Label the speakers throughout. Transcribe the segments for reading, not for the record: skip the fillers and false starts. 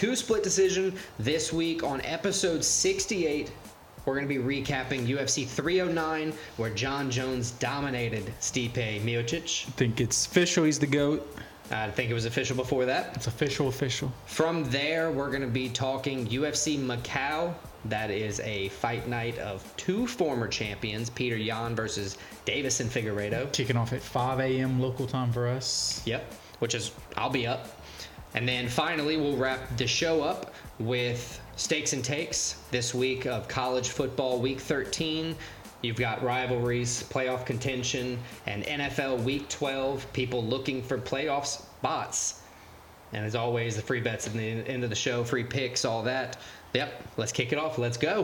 Speaker 1: 2 split decision this week on episode 68. We're going to be recapping UFC 309, where Jon Jones dominated Stipe Miocic.
Speaker 2: I think it's official. He's the GOAT.
Speaker 1: I think it was official before that.
Speaker 2: It's official.
Speaker 1: From there, we're going to be talking UFC Macau. That is a fight night of 2 former champions, Peter Yan versus Davison Figueiredo.
Speaker 2: Kicking off at 5 a.m. local time for us.
Speaker 1: Yep, which is, I'll be up. And then finally, we'll wrap the show up with stakes and takes this week of college football week 13. You've got rivalries, playoff contention, and NFL week 12, people looking for playoff spots. And as always, the free bets at the end of the show, free picks, all that. Yep, let's kick it off. Let's go.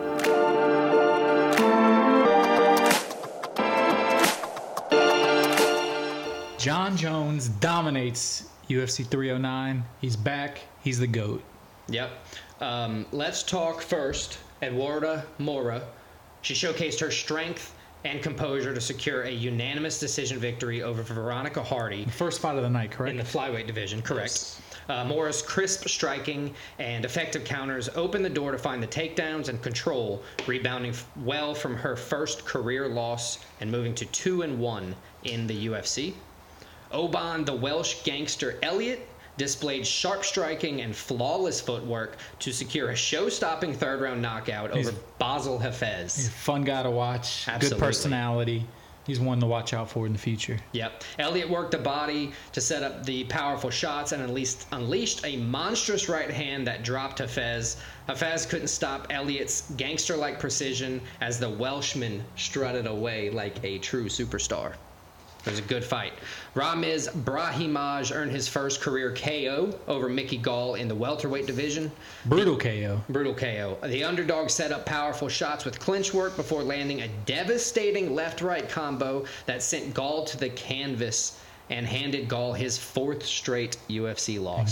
Speaker 2: Jon Jones dominates UFC 309. He's back. He's the GOAT.
Speaker 1: Yep. Let's talk first. Eduarda Moura. She showcased her strength and composure to secure a unanimous decision victory over Veronica Hardy.
Speaker 2: First fight of the night, correct?
Speaker 1: In the flyweight division, correct.
Speaker 2: Yes.
Speaker 1: Moura's crisp striking and effective counters opened the door to find the takedowns and control, rebounding well from her first career loss and moving to 2-1 in the UFC. Oban, the Welsh gangster Elliott, displayed sharp striking and flawless footwork to secure a show-stopping third-round knockout over Basel Hafez.
Speaker 2: He's a fun guy to watch.
Speaker 1: Absolutely.
Speaker 2: Good personality. He's one to watch out for in the future.
Speaker 1: Yep. Elliott worked the body to set up the powerful shots and unleashed a monstrous right hand that dropped Hafez. Hafez couldn't stop Elliott's gangster-like precision as the Welshman strutted away like a true superstar. It was a good fight. Ramiz Brahimaj earned his first career KO over Mickey Gall in the welterweight division.
Speaker 2: Brutal KO.
Speaker 1: Brutal KO. The underdog set up powerful shots with clinch work before landing a devastating left-right combo that sent Gall to the canvas and handed Gall his 4th straight UFC loss.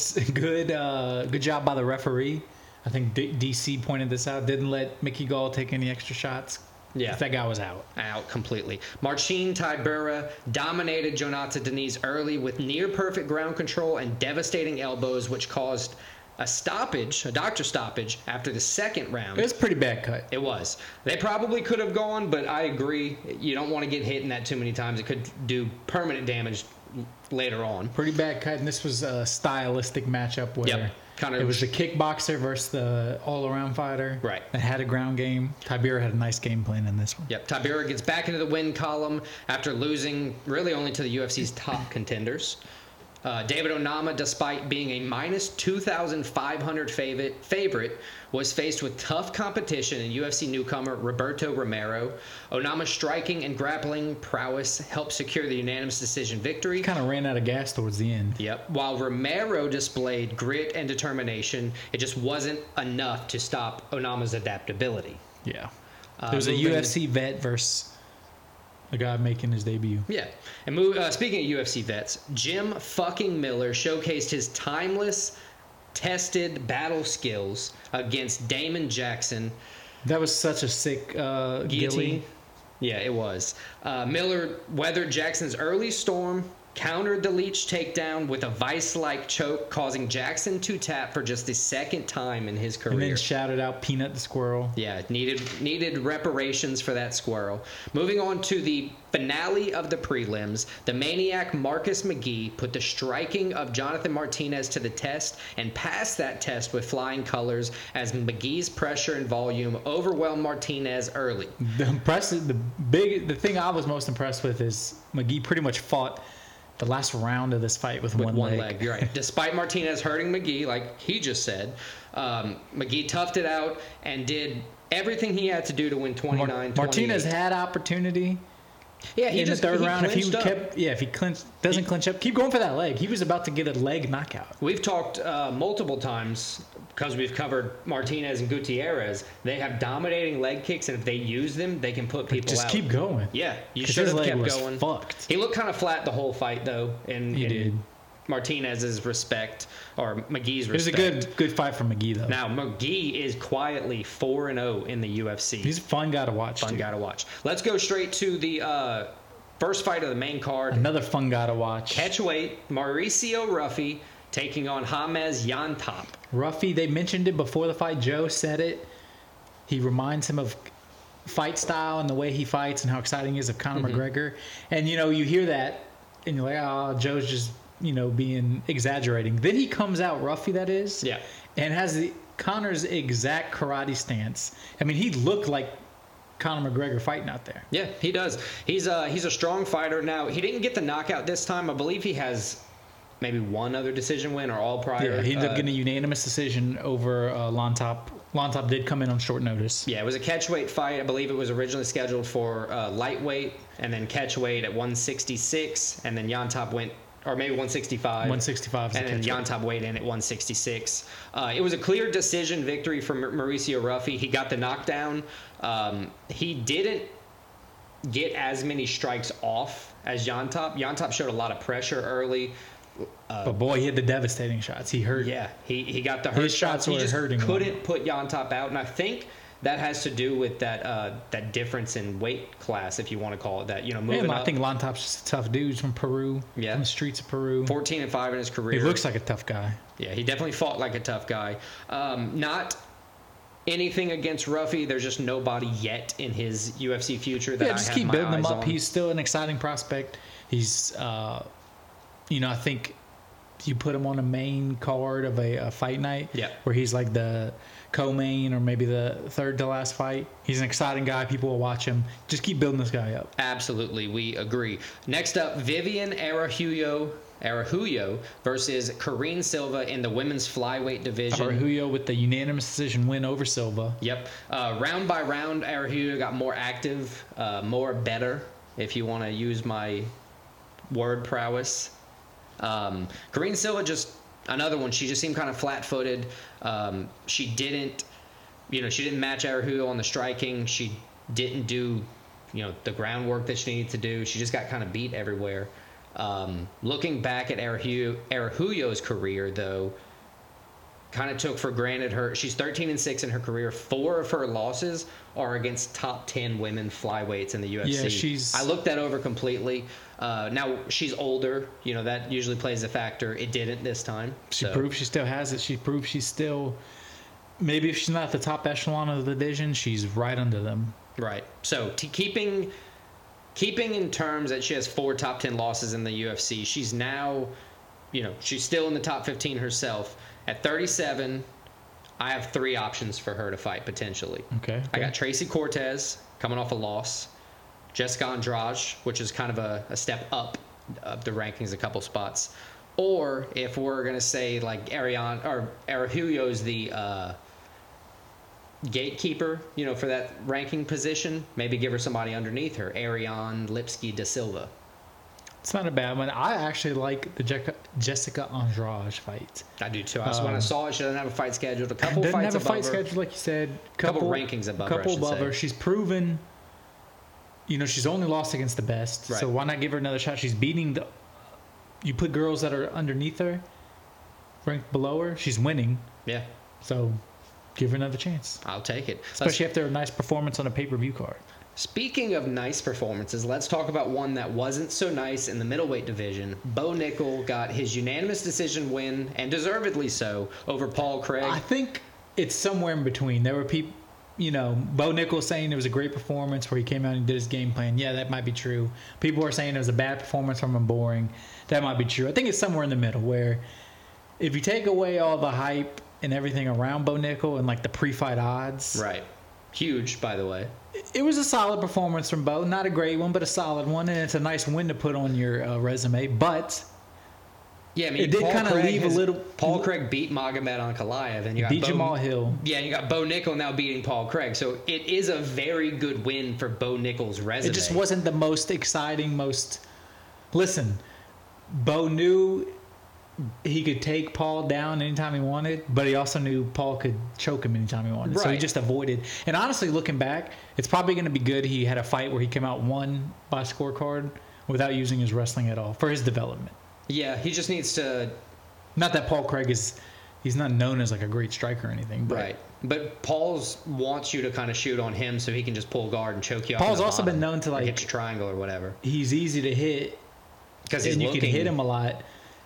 Speaker 2: Good job by the referee. I think DC pointed this out. Didn't let Mickey Gall take any extra shots.
Speaker 1: Yeah.
Speaker 2: That guy was out.
Speaker 1: Out completely. Marcin Tybura dominated Jonata Diniz early with near-perfect ground control and devastating elbows, which caused a doctor stoppage, after the second round.
Speaker 2: It was a pretty bad cut.
Speaker 1: It was. They probably could have gone, but I agree. You don't want to get hit in that too many times. It could do permanent damage later on.
Speaker 2: Pretty bad cut, and this was a stylistic matchup where it was the kickboxer versus the all-around fighter.
Speaker 1: Right.
Speaker 2: That had a ground game. Tybura had a nice game plan in this one.
Speaker 1: Yep. Tybura gets back into the win column after losing really only to the UFC's top contenders. David Onama, despite being a minus 2,500 favorite, was faced with tough competition in UFC newcomer Roberto Romero. Onama's striking and grappling prowess helped secure the unanimous decision victory.
Speaker 2: Kind of ran out of gas towards the end.
Speaker 1: Yep. While Romero displayed grit and determination, it just wasn't enough to stop Onama's adaptability.
Speaker 2: Yeah. There was a UFC vet versus a guy making his debut.
Speaker 1: Yeah. And speaking of UFC vets, Jim fucking Miller showcased his timeless, tested battle skills against Damon Jackson.
Speaker 2: That was such a sick
Speaker 1: guillotine.
Speaker 2: Gilly.
Speaker 1: Yeah, it was. Miller weathered Jackson's early storm, countered the Leech takedown with a vice-like choke, causing Jackson to tap for just the 2nd time in his career.
Speaker 2: And then shouted out Peanut the Squirrel.
Speaker 1: Yeah, needed reparations for that squirrel. Moving on to the finale of the prelims, the maniac Marcus McGee put the striking of Jonathan Martinez to the test and passed that test with flying colors as McGee's pressure and volume overwhelmed Martinez early.
Speaker 2: The thing I was most impressed with is McGee pretty much fought the last round of this fight with one leg.
Speaker 1: You're right. Despite Martinez hurting McGee, like he just said, McGee toughed it out and did everything he had to do to win 29-28.
Speaker 2: Martinez had opportunity.
Speaker 1: Yeah,
Speaker 2: in the third round, if he doesn't clinch up, keep going for that leg. He was about to get a leg knockout.
Speaker 1: We've talked multiple times, because we've covered Martinez and Gutierrez. They have dominating leg kicks, and if they use them, they can put people out.
Speaker 2: Just keep going.
Speaker 1: Yeah, you should have kept going.
Speaker 2: Fucked.
Speaker 1: He looked kind of flat the whole fight, though.
Speaker 2: He did.
Speaker 1: Martinez's respect, or McGee's respect.
Speaker 2: It was a good fight from McGee, though.
Speaker 1: Now, McGee is quietly 4-0 in the UFC.
Speaker 2: He's a fun guy to watch.
Speaker 1: Let's go straight to the first fight of the main card.
Speaker 2: Another fun guy to watch.
Speaker 1: Catchweight, Mauricio Ruffy taking on James Yantop.
Speaker 2: Ruffy, they mentioned it before the fight. Joe said it. He reminds him of fight style and the way he fights and how exciting he is of Conor McGregor. And, you know, you hear that and you're like, oh, Joe's just, you know, being exaggerating. Then he comes out, Ruffy that is, and has Conor's exact karate stance. I mean, he looked like Conor McGregor fighting out there.
Speaker 1: Yeah, he does. He's a strong fighter. Now, he didn't get the knockout this time. I believe he has maybe one other decision win or all prior.
Speaker 2: Yeah, he ended up getting a unanimous decision over Lontop. Lontop did come in on short notice.
Speaker 1: Yeah, it was a catchweight fight. I believe it was originally scheduled for lightweight and then catchweight at 166, and then Yantop went, or maybe 165.
Speaker 2: 165
Speaker 1: and then Yantop weighed in at 166. It was a clear decision victory for Mauricio Ruffy. He got the knockdown. He didn't get as many strikes off as Yantop. Yantop showed a lot of pressure early.
Speaker 2: But boy, he had the devastating shots. He hurt.
Speaker 1: Yeah, he got the hurt
Speaker 2: His shots.
Speaker 1: He just
Speaker 2: hurting.
Speaker 1: Couldn't put Yantop out, and I think that has to do with that difference in weight class, if you want to call it that. You know, moving up.
Speaker 2: I think Lontop's just a tough dude from Peru.
Speaker 1: Yeah,
Speaker 2: from the streets of Peru.
Speaker 1: 14-5 in his career.
Speaker 2: He looks like a tough guy.
Speaker 1: Yeah, he definitely fought like a tough guy. Not anything against Ruffy. There's just nobody yet in his UFC future that I
Speaker 2: just
Speaker 1: have
Speaker 2: keep
Speaker 1: my
Speaker 2: building him
Speaker 1: eyes
Speaker 2: up.
Speaker 1: on.
Speaker 2: He's still an exciting prospect. He's, you know, I think you put him on a main card of a fight night, where he's like the co-main or maybe the third to last fight. He's an exciting guy. People will watch him. Just keep building this guy up.
Speaker 1: Absolutely, we agree. Next up, Vivian Araujo versus Karine Silva in the women's flyweight division.
Speaker 2: Araujo with the unanimous decision win over Silva.
Speaker 1: Yep. Round by round, Araujo got more active, more better, if you want to use my word prowess. Karine Silva, just another one. She just seemed kind of flat-footed. She didn't match Araujo on the striking. She didn't do, the groundwork that she needed to do. She just got kind of beat everywhere. Looking back at Araujo's career, though, kind of took for granted she's 13-6 in her career. 4 of her losses are against top 10 women flyweights in the UFC. I looked that over completely. Now she's older, that usually plays a factor. It didn't this time.
Speaker 2: She proved she still has it. She proved she's still, maybe if she's not at the top echelon of the division, she's right under them.
Speaker 1: Right. So keeping in terms that she has 4 top 10 losses in the UFC, she's now, she's still in the top 15 herself. At 37, I have 3 options for her to fight potentially.
Speaker 2: Okay.
Speaker 1: I got Tracy Cortez coming off a loss, Jessica Andrade, which is kind of a step up the rankings a couple spots, or if we're gonna say like Araujo's the gatekeeper, for that ranking position, maybe give her somebody underneath her, Ariane Lipski da Silva.
Speaker 2: It's not a bad one. I actually like the Jessica Andrade fight.
Speaker 1: I do too. When I saw it, she doesn't have a fight scheduled. A couple
Speaker 2: doesn't
Speaker 1: fights
Speaker 2: have a
Speaker 1: above
Speaker 2: fight
Speaker 1: her.
Speaker 2: scheduled, like you said.
Speaker 1: Couple rankings above her.
Speaker 2: Couple above her. She's proven. She's only lost against the best.
Speaker 1: Right.
Speaker 2: So why not give her another shot? She's beating you put girls that are underneath her, ranked below her. She's winning.
Speaker 1: Yeah.
Speaker 2: So give her another chance.
Speaker 1: I'll take it.
Speaker 2: Especially after a nice performance on a pay-per-view card.
Speaker 1: Speaking of nice performances, let's talk about one that wasn't so nice in the middleweight division. Bo Nickel got his unanimous decision win, and deservedly so, over Paul Craig.
Speaker 2: I think it's somewhere in between. There were people, Bo Nickel saying it was a great performance where he came out and did his game plan. Yeah, that might be true. People are saying it was a bad performance from him, boring. That might be true. I think it's somewhere in the middle where if you take away all the hype and everything around Bo Nickel and like the pre-fight odds.
Speaker 1: Right. Huge, by the way.
Speaker 2: It was a solid performance from Bo. Not a great one, but a solid one. And it's a nice win to put on your resume. But
Speaker 1: yeah, I mean,
Speaker 2: it did kind of leave a little.
Speaker 1: Paul Craig beat Magomed Ankalaev, and you got
Speaker 2: beat Jamal Hill.
Speaker 1: Yeah, you got Bo Nickel now beating Paul Craig. So it is a very good win for Bo Nickel's resume.
Speaker 2: It just wasn't the most exciting, Listen, Bo knew he could take Paul down anytime he wanted, but he also knew Paul could choke him anytime he wanted.
Speaker 1: Right.
Speaker 2: So he just avoided. And honestly, looking back, it's probably going to be good he had a fight where he came out one by scorecard without using his wrestling at all for his development.
Speaker 1: Yeah, he just needs to.
Speaker 2: Not that Paul Craig he's not known as like a great striker or anything. But
Speaker 1: right. But Paul's wants you to kind of shoot on him so he can just pull guard and choke you off.
Speaker 2: Paul's also been known to like
Speaker 1: hit your triangle or whatever.
Speaker 2: He's easy to hit
Speaker 1: because
Speaker 2: you can hit him a lot.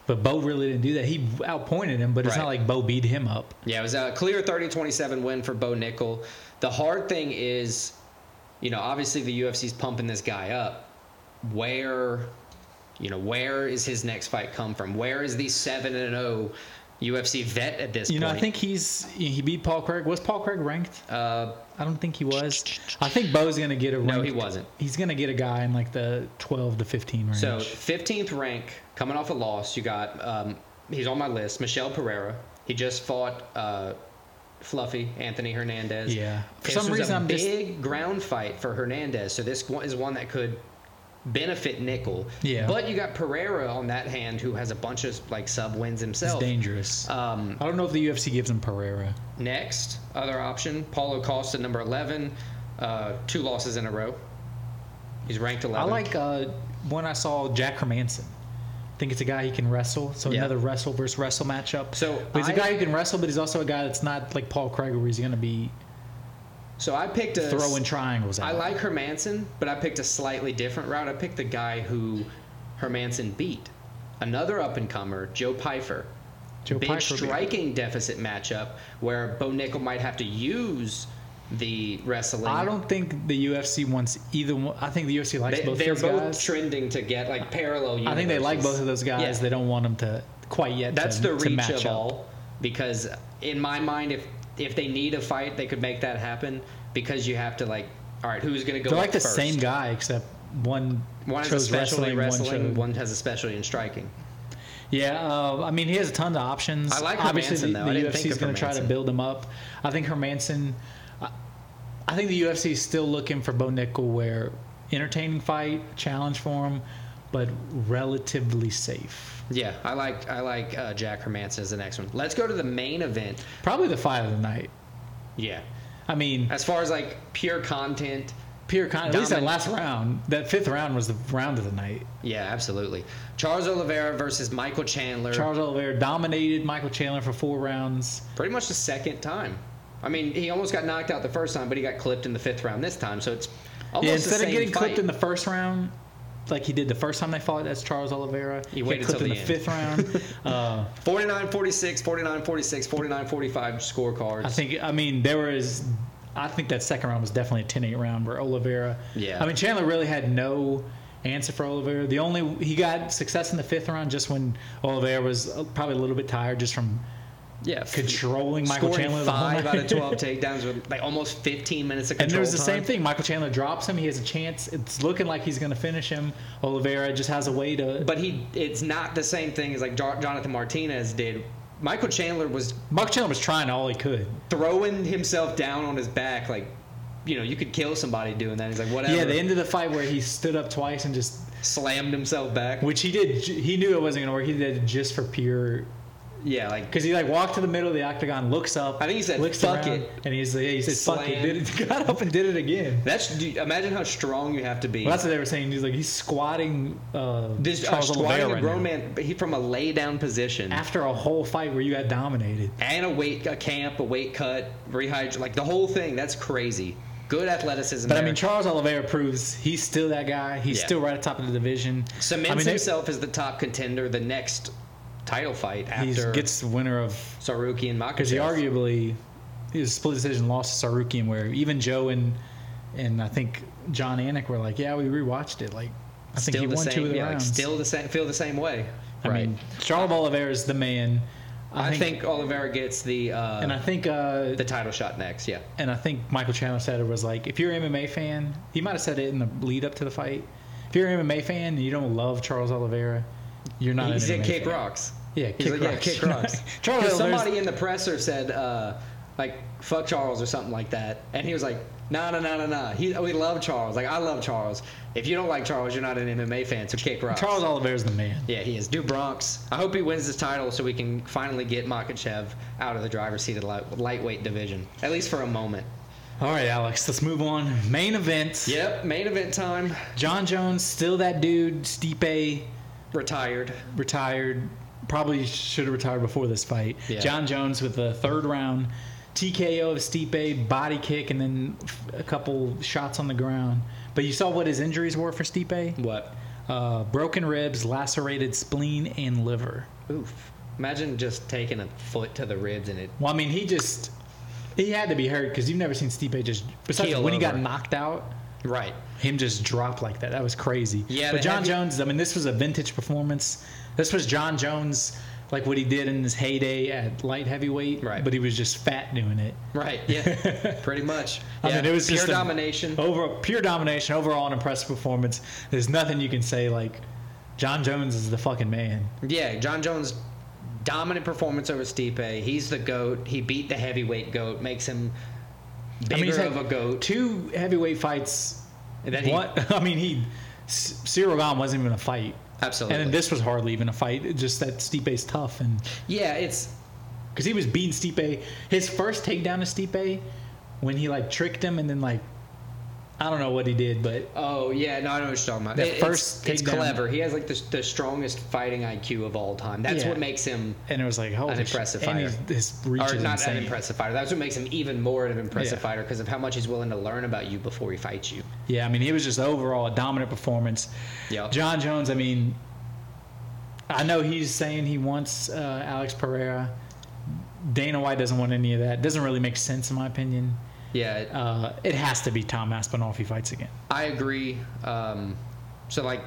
Speaker 2: But Bo really didn't do that. He outpointed him, but it's
Speaker 1: Right.
Speaker 2: not like Bo beat him up.
Speaker 1: Yeah, it was a clear 30-27 win for Bo Nickel. The hard thing is, obviously the UFC's pumping this guy up. Where is his next fight come from? Where is the 7-0 UFC vet at this point?
Speaker 2: I think he beat Paul Craig. Was Paul Craig ranked? I don't think he was. I think Bo's going to get a rank.
Speaker 1: No, he wasn't.
Speaker 2: He's going to get a guy in like the 12 to 15 range.
Speaker 1: So 15th rank, coming off a loss. You got, he's on my list, Michel Pereira. He just fought Fluffy, Anthony Hernandez.
Speaker 2: Yeah.
Speaker 1: For some reason, I'm big ground fight for Hernandez. So this is one that could benefit Nickel.
Speaker 2: Yeah.
Speaker 1: But you got Pereira on that hand, who has a bunch of sub wins himself.
Speaker 2: He's dangerous. I don't know if the UFC gives him Pereira.
Speaker 1: Next, other option, Paulo Costa, number 11, 2 losses in a row. He's ranked 11.
Speaker 2: I like when I saw Jack Hermanson. I think it's a guy he can wrestle. So
Speaker 1: Yeah.
Speaker 2: another wrestle versus wrestle matchup.
Speaker 1: So
Speaker 2: but he's a guy who can wrestle, but he's also a guy that's not like Paul Craig, where he's going to be
Speaker 1: So I picked
Speaker 2: throwing triangles out.
Speaker 1: I like Hermanson, but I picked a slightly different route. I picked the guy who Hermanson beat. Another up-and-comer, Joe Pyfer. Big striking deficit matchup where Bo Nickel might have to use the wrestling.
Speaker 2: I don't think the UFC wants either one. I think the UFC likes both
Speaker 1: they're
Speaker 2: those
Speaker 1: both
Speaker 2: guys.
Speaker 1: trending to get parallel universes.
Speaker 2: I think they like both of those guys.
Speaker 1: Yeah.
Speaker 2: They don't want them to quite yet.
Speaker 1: That's the
Speaker 2: to
Speaker 1: reach
Speaker 2: match
Speaker 1: of
Speaker 2: up.
Speaker 1: all. Because in my mind, if they need a fight, they could make that happen. Because you have to all right, who's going to go?
Speaker 2: They're like the
Speaker 1: first?
Speaker 2: same guy, except one
Speaker 1: has a
Speaker 2: chose
Speaker 1: specialty
Speaker 2: wrestling,
Speaker 1: one has a specialty in striking.
Speaker 2: Yeah, I mean, he has a ton of options.
Speaker 1: I like
Speaker 2: Obviously,
Speaker 1: Hermanson, though. I
Speaker 2: the
Speaker 1: didn't think
Speaker 2: UFC is
Speaker 1: of
Speaker 2: going to try to
Speaker 1: Hermanson.
Speaker 2: build him up. I think Hermanson. I think the UFC is still looking for Bo Nickel, where entertaining fight, challenge for him, but relatively safe.
Speaker 1: Yeah, I like Jack Hermanson as the next one. Let's go to the main event.
Speaker 2: Probably the fight of the night.
Speaker 1: Yeah.
Speaker 2: I mean,
Speaker 1: As far as pure content,
Speaker 2: at least that last round, that 5th round was the round of the night.
Speaker 1: yeah, absolutely. Charles Oliveira versus Michael Chandler.
Speaker 2: Charles Oliveira dominated Michael Chandler for 4 rounds.
Speaker 1: Pretty much the second time. I mean, he almost got knocked out the first time, but he got clipped in the 5th round this time. So it's almost the
Speaker 2: Instead
Speaker 1: same
Speaker 2: of getting
Speaker 1: fight.
Speaker 2: clipped in the first round, like he did the first time they fought, that's Charles Oliveira.
Speaker 1: He
Speaker 2: got
Speaker 1: waited
Speaker 2: clipped
Speaker 1: till
Speaker 2: in
Speaker 1: the
Speaker 2: the
Speaker 1: end.
Speaker 2: 5th round.
Speaker 1: 49-46, 49-46, 49-45 scorecards.
Speaker 2: I think that second round was definitely a 10-8 round where Oliveira.
Speaker 1: Yeah.
Speaker 2: I mean, Chandler really had no answer for Oliveira. He got success in the 5th round just when Oliveira was probably a little bit tired just from controlling Michael
Speaker 1: scoring
Speaker 2: Chandler. The whole
Speaker 1: 5 out of
Speaker 2: night.
Speaker 1: 12 takedowns with almost 15 minutes of control
Speaker 2: And there was the
Speaker 1: time.
Speaker 2: same thing. Michael Chandler drops him. He has a chance. It's looking like he's going to finish him. Oliveira just has a way to.
Speaker 1: But it's not the same thing as Jonathan Martinez did. Michael Chandler was
Speaker 2: trying all he could.
Speaker 1: throwing himself down on his back you could kill somebody doing that. He's like, whatever.
Speaker 2: Yeah, the end of the fight where he stood up twice and just
Speaker 1: slammed himself back.
Speaker 2: which he did. He knew it wasn't going to work. He did it just for pure.
Speaker 1: Yeah,
Speaker 2: Because he walked to the middle of the octagon, looks up.
Speaker 1: I think he said,
Speaker 2: looks
Speaker 1: "Fuck
Speaker 2: around,
Speaker 1: it,"
Speaker 2: and he said, "Fuck
Speaker 1: Slam.
Speaker 2: it." Got up and did it again.
Speaker 1: Imagine how strong you have to be.
Speaker 2: Well, that's what they were saying. He's squatting. Charles
Speaker 1: Squatting
Speaker 2: Oliveira
Speaker 1: a
Speaker 2: right
Speaker 1: grown
Speaker 2: now.
Speaker 1: man, but he from a lay down position
Speaker 2: After a whole fight where you got dominated.
Speaker 1: and a weight cut, rehydrate, the whole thing. That's crazy. Good athleticism.
Speaker 2: But
Speaker 1: there.
Speaker 2: I mean, Charles Oliveira proves he's still that guy. He's
Speaker 1: Yeah.
Speaker 2: still right at the top of the division.
Speaker 1: Cements himself as the top contender. The next title fight
Speaker 2: He
Speaker 1: after
Speaker 2: gets the winner of.
Speaker 1: Saruki and Makachev.
Speaker 2: Because he arguably, his split decision lost to Sarukian, where even Joe and I think John Anik were like, yeah, we rewatched it. I think
Speaker 1: still
Speaker 2: he
Speaker 1: the
Speaker 2: won
Speaker 1: same,
Speaker 2: 2 of the
Speaker 1: yeah,
Speaker 2: rounds.
Speaker 1: still the same, feel the same way.
Speaker 2: I mean, Charles Oliveira is the man.
Speaker 1: I think Oliveira gets the
Speaker 2: and I think
Speaker 1: the title shot next. Yeah,
Speaker 2: and I think Michael Chandler said it was like, if you're an MMA fan, he might have said it in the lead up to the fight. If you're an MMA fan and you don't love Charles Oliveira, you're not.
Speaker 1: He
Speaker 2: an
Speaker 1: said
Speaker 2: MMA
Speaker 1: kick
Speaker 2: fan.
Speaker 1: rocks.
Speaker 2: Yeah,
Speaker 1: He's like,
Speaker 2: rocks.
Speaker 1: kick rocks.
Speaker 2: Charles
Speaker 1: Because
Speaker 2: Oliveira's-
Speaker 1: somebody in the presser said fuck Charles or something like that, and he was like, no. We love Charles. I love Charles. If you don't like Charles, you're not an MMA fan. So kick rocks.
Speaker 2: Charles Oliveira's the man.
Speaker 1: Yeah, he is. Do Bronx. I hope he wins this title so we can finally get Makachev out of the driver's seat of the lightweight division, at least for a moment.
Speaker 2: All right, Alex, let's move on. Main event.
Speaker 1: Yep, main event time.
Speaker 2: John Jones, still that dude. Stipe
Speaker 1: Retired.
Speaker 2: Probably should have retired before this fight.
Speaker 1: Yeah.
Speaker 2: John Jones with the 3rd round TKO of Stipe, body kick, and then a couple shots on the ground. But you saw what his injuries were for Stipe?
Speaker 1: What?
Speaker 2: broken ribs, lacerated spleen, and liver.
Speaker 1: Oof. Imagine just taking a foot to the ribs and it.
Speaker 2: Well, I mean, he had to be hurt because you've never seen Stipe just, besides
Speaker 1: Keel
Speaker 2: when he got
Speaker 1: over.
Speaker 2: knocked out,
Speaker 1: Right.
Speaker 2: him just drop like that. That was crazy.
Speaker 1: Yeah,
Speaker 2: but
Speaker 1: the
Speaker 2: John
Speaker 1: heavy-
Speaker 2: Jones, I mean, this was a vintage performance. This was John Jones, like what he did in his heyday at light heavyweight.
Speaker 1: Right.
Speaker 2: But he was just fat doing it.
Speaker 1: Right. Yeah. Pretty much.
Speaker 2: I
Speaker 1: Yeah,
Speaker 2: mean, it was
Speaker 1: pure
Speaker 2: just
Speaker 1: domination.
Speaker 2: Pure domination, overall an impressive performance. There's nothing you can say like John Jones is the fucking man.
Speaker 1: Yeah, John Jones, dominant performance over Stipe. He's the GOAT. He beat the heavyweight GOAT, makes him bigger
Speaker 2: he's
Speaker 1: of
Speaker 2: had
Speaker 1: a GOAT.
Speaker 2: 2 heavyweight fights.
Speaker 1: And then he-
Speaker 2: What? I mean, Cyril Gane wasn't even a fight.
Speaker 1: Absolutely.
Speaker 2: And then this was hardly even a fight. It's just that Stipe's tough, and
Speaker 1: Yeah, it's
Speaker 2: because he was beating Stipe. His first takedown of Stipe, when he like tricked him, and then like I don't know what he did, but
Speaker 1: oh yeah, no, I know what you're talking about.
Speaker 2: That
Speaker 1: It's-
Speaker 2: first
Speaker 1: it's
Speaker 2: takedown-
Speaker 1: clever. He has like the strongest fighting IQ of all time. That's
Speaker 2: Yeah.
Speaker 1: what makes him
Speaker 2: and it was like holy
Speaker 1: an impressive
Speaker 2: shit. And
Speaker 1: fighter.
Speaker 2: his reach
Speaker 1: or
Speaker 2: is
Speaker 1: not
Speaker 2: insane.
Speaker 1: an impressive fighter. That's what makes him even more of an impressive
Speaker 2: Yeah.
Speaker 1: fighter because of how much he's willing to learn about you before he fights you.
Speaker 2: Yeah, I mean, he was just overall a dominant performance.
Speaker 1: Yeah.
Speaker 2: John Jones, I mean, I know he's saying he wants Alex Pereira. Dana White doesn't want any of that. Doesn't really make sense in my opinion.
Speaker 1: Yeah,
Speaker 2: It has to be Tom Aspinall if he fights again.
Speaker 1: I agree. So like,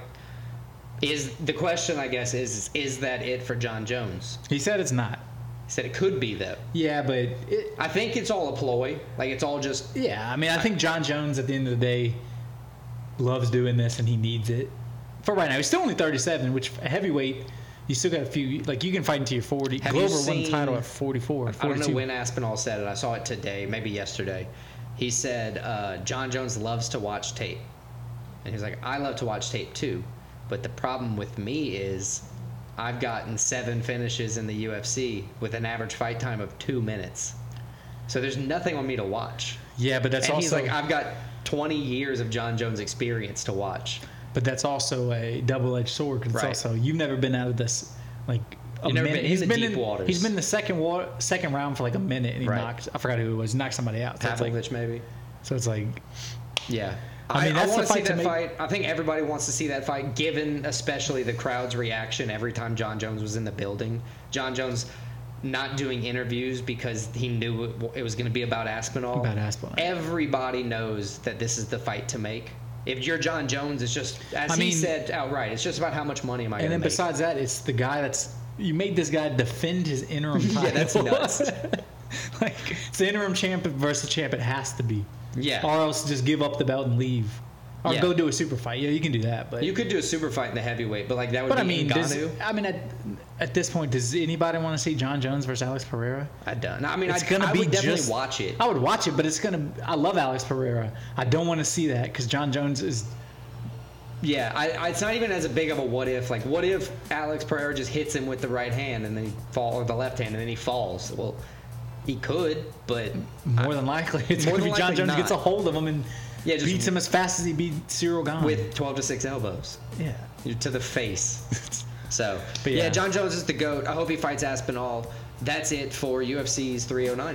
Speaker 1: is the question? I guess is that it for John Jones?
Speaker 2: He said it's not.
Speaker 1: He said it could be though.
Speaker 2: Yeah, but
Speaker 1: I think it's all a ploy. Like it's all just
Speaker 2: yeah, I mean, I think John Jones at the end of the day loves doing this and he needs it. For right now, he's still only 37, which a heavyweight, you still got a few. Like you can fight into your 40.
Speaker 1: Have you
Speaker 2: Glover won the
Speaker 1: seen-
Speaker 2: title at 44.
Speaker 1: I don't know
Speaker 2: 42.
Speaker 1: when Aspinall said it. I saw it today, maybe yesterday. He said John Jones loves to watch tape. And he's like, I love to watch tape too. But the problem with me is I've gotten 7 finishes in the UFC with an average fight time of 2 minutes. So there's nothing on me to watch.
Speaker 2: Yeah, but that's
Speaker 1: And
Speaker 2: also
Speaker 1: he's like, I've got 20 years of John Jones experience to watch.
Speaker 2: But that's also a double-edged sword because
Speaker 1: Right.
Speaker 2: it's also you've never been out of this like a
Speaker 1: You've never
Speaker 2: minute.
Speaker 1: been in the deep waters.
Speaker 2: He's been in the second round for like a minute and he
Speaker 1: Right.
Speaker 2: knocked. I forgot who it was. He knocked somebody out. So it's like,
Speaker 1: Pavlovich, maybe.
Speaker 2: so it's like
Speaker 1: Yeah.
Speaker 2: I mean, that's
Speaker 1: want
Speaker 2: the
Speaker 1: to see
Speaker 2: fight to
Speaker 1: that
Speaker 2: make-
Speaker 1: fight. I think everybody wants to see that fight, given especially the crowd's reaction every time John Jones was in the building. John Jones not doing interviews because he knew it was going to be about Aspinall.
Speaker 2: About Aspinall.
Speaker 1: Everybody knows that this is the fight to make. If you're John Jones, it's just, as
Speaker 2: I
Speaker 1: he
Speaker 2: mean-
Speaker 1: said outright, it's just about how much money am I going
Speaker 2: and
Speaker 1: to
Speaker 2: then
Speaker 1: make.
Speaker 2: besides that, it's the guy that's you made this guy defend his interim title.
Speaker 1: Yeah, that's nuts.
Speaker 2: Like it's the interim champ versus champ. It has to be.
Speaker 1: Yeah.
Speaker 2: Or else just give up the belt and leave. Or
Speaker 1: Yeah.
Speaker 2: go do a super fight. Yeah, you can do that. But
Speaker 1: You could do a super fight in the heavyweight, but like that would
Speaker 2: but I
Speaker 1: be
Speaker 2: mean,
Speaker 1: Ngannou.
Speaker 2: at this point, does anybody want to see John Jones versus Alex Pereira?
Speaker 1: I don't. I mean,
Speaker 2: It's
Speaker 1: I
Speaker 2: gonna be
Speaker 1: would definitely
Speaker 2: just-
Speaker 1: watch it.
Speaker 2: I would watch it, but it's gonna. I love Alex Pereira. I don't want to see that because John Jones is.
Speaker 1: Yeah, it's not even as big of a what if. Like, what if Alex Pereira just hits him with the right hand and then he falls, or the left hand, and then he falls? Well, he could, but
Speaker 2: More than likely, it's
Speaker 1: More
Speaker 2: going to
Speaker 1: than
Speaker 2: be John
Speaker 1: likely
Speaker 2: Jones
Speaker 1: not.
Speaker 2: gets a hold of him and
Speaker 1: Yeah, just-
Speaker 2: beats him as fast as he beat Cyril Gane.
Speaker 1: with 12-6 elbows
Speaker 2: yeah,
Speaker 1: to the face. So,
Speaker 2: But
Speaker 1: yeah,
Speaker 2: yeah.
Speaker 1: John Jones is the GOAT. I hope he fights Aspinall. That's it for UFC's 309.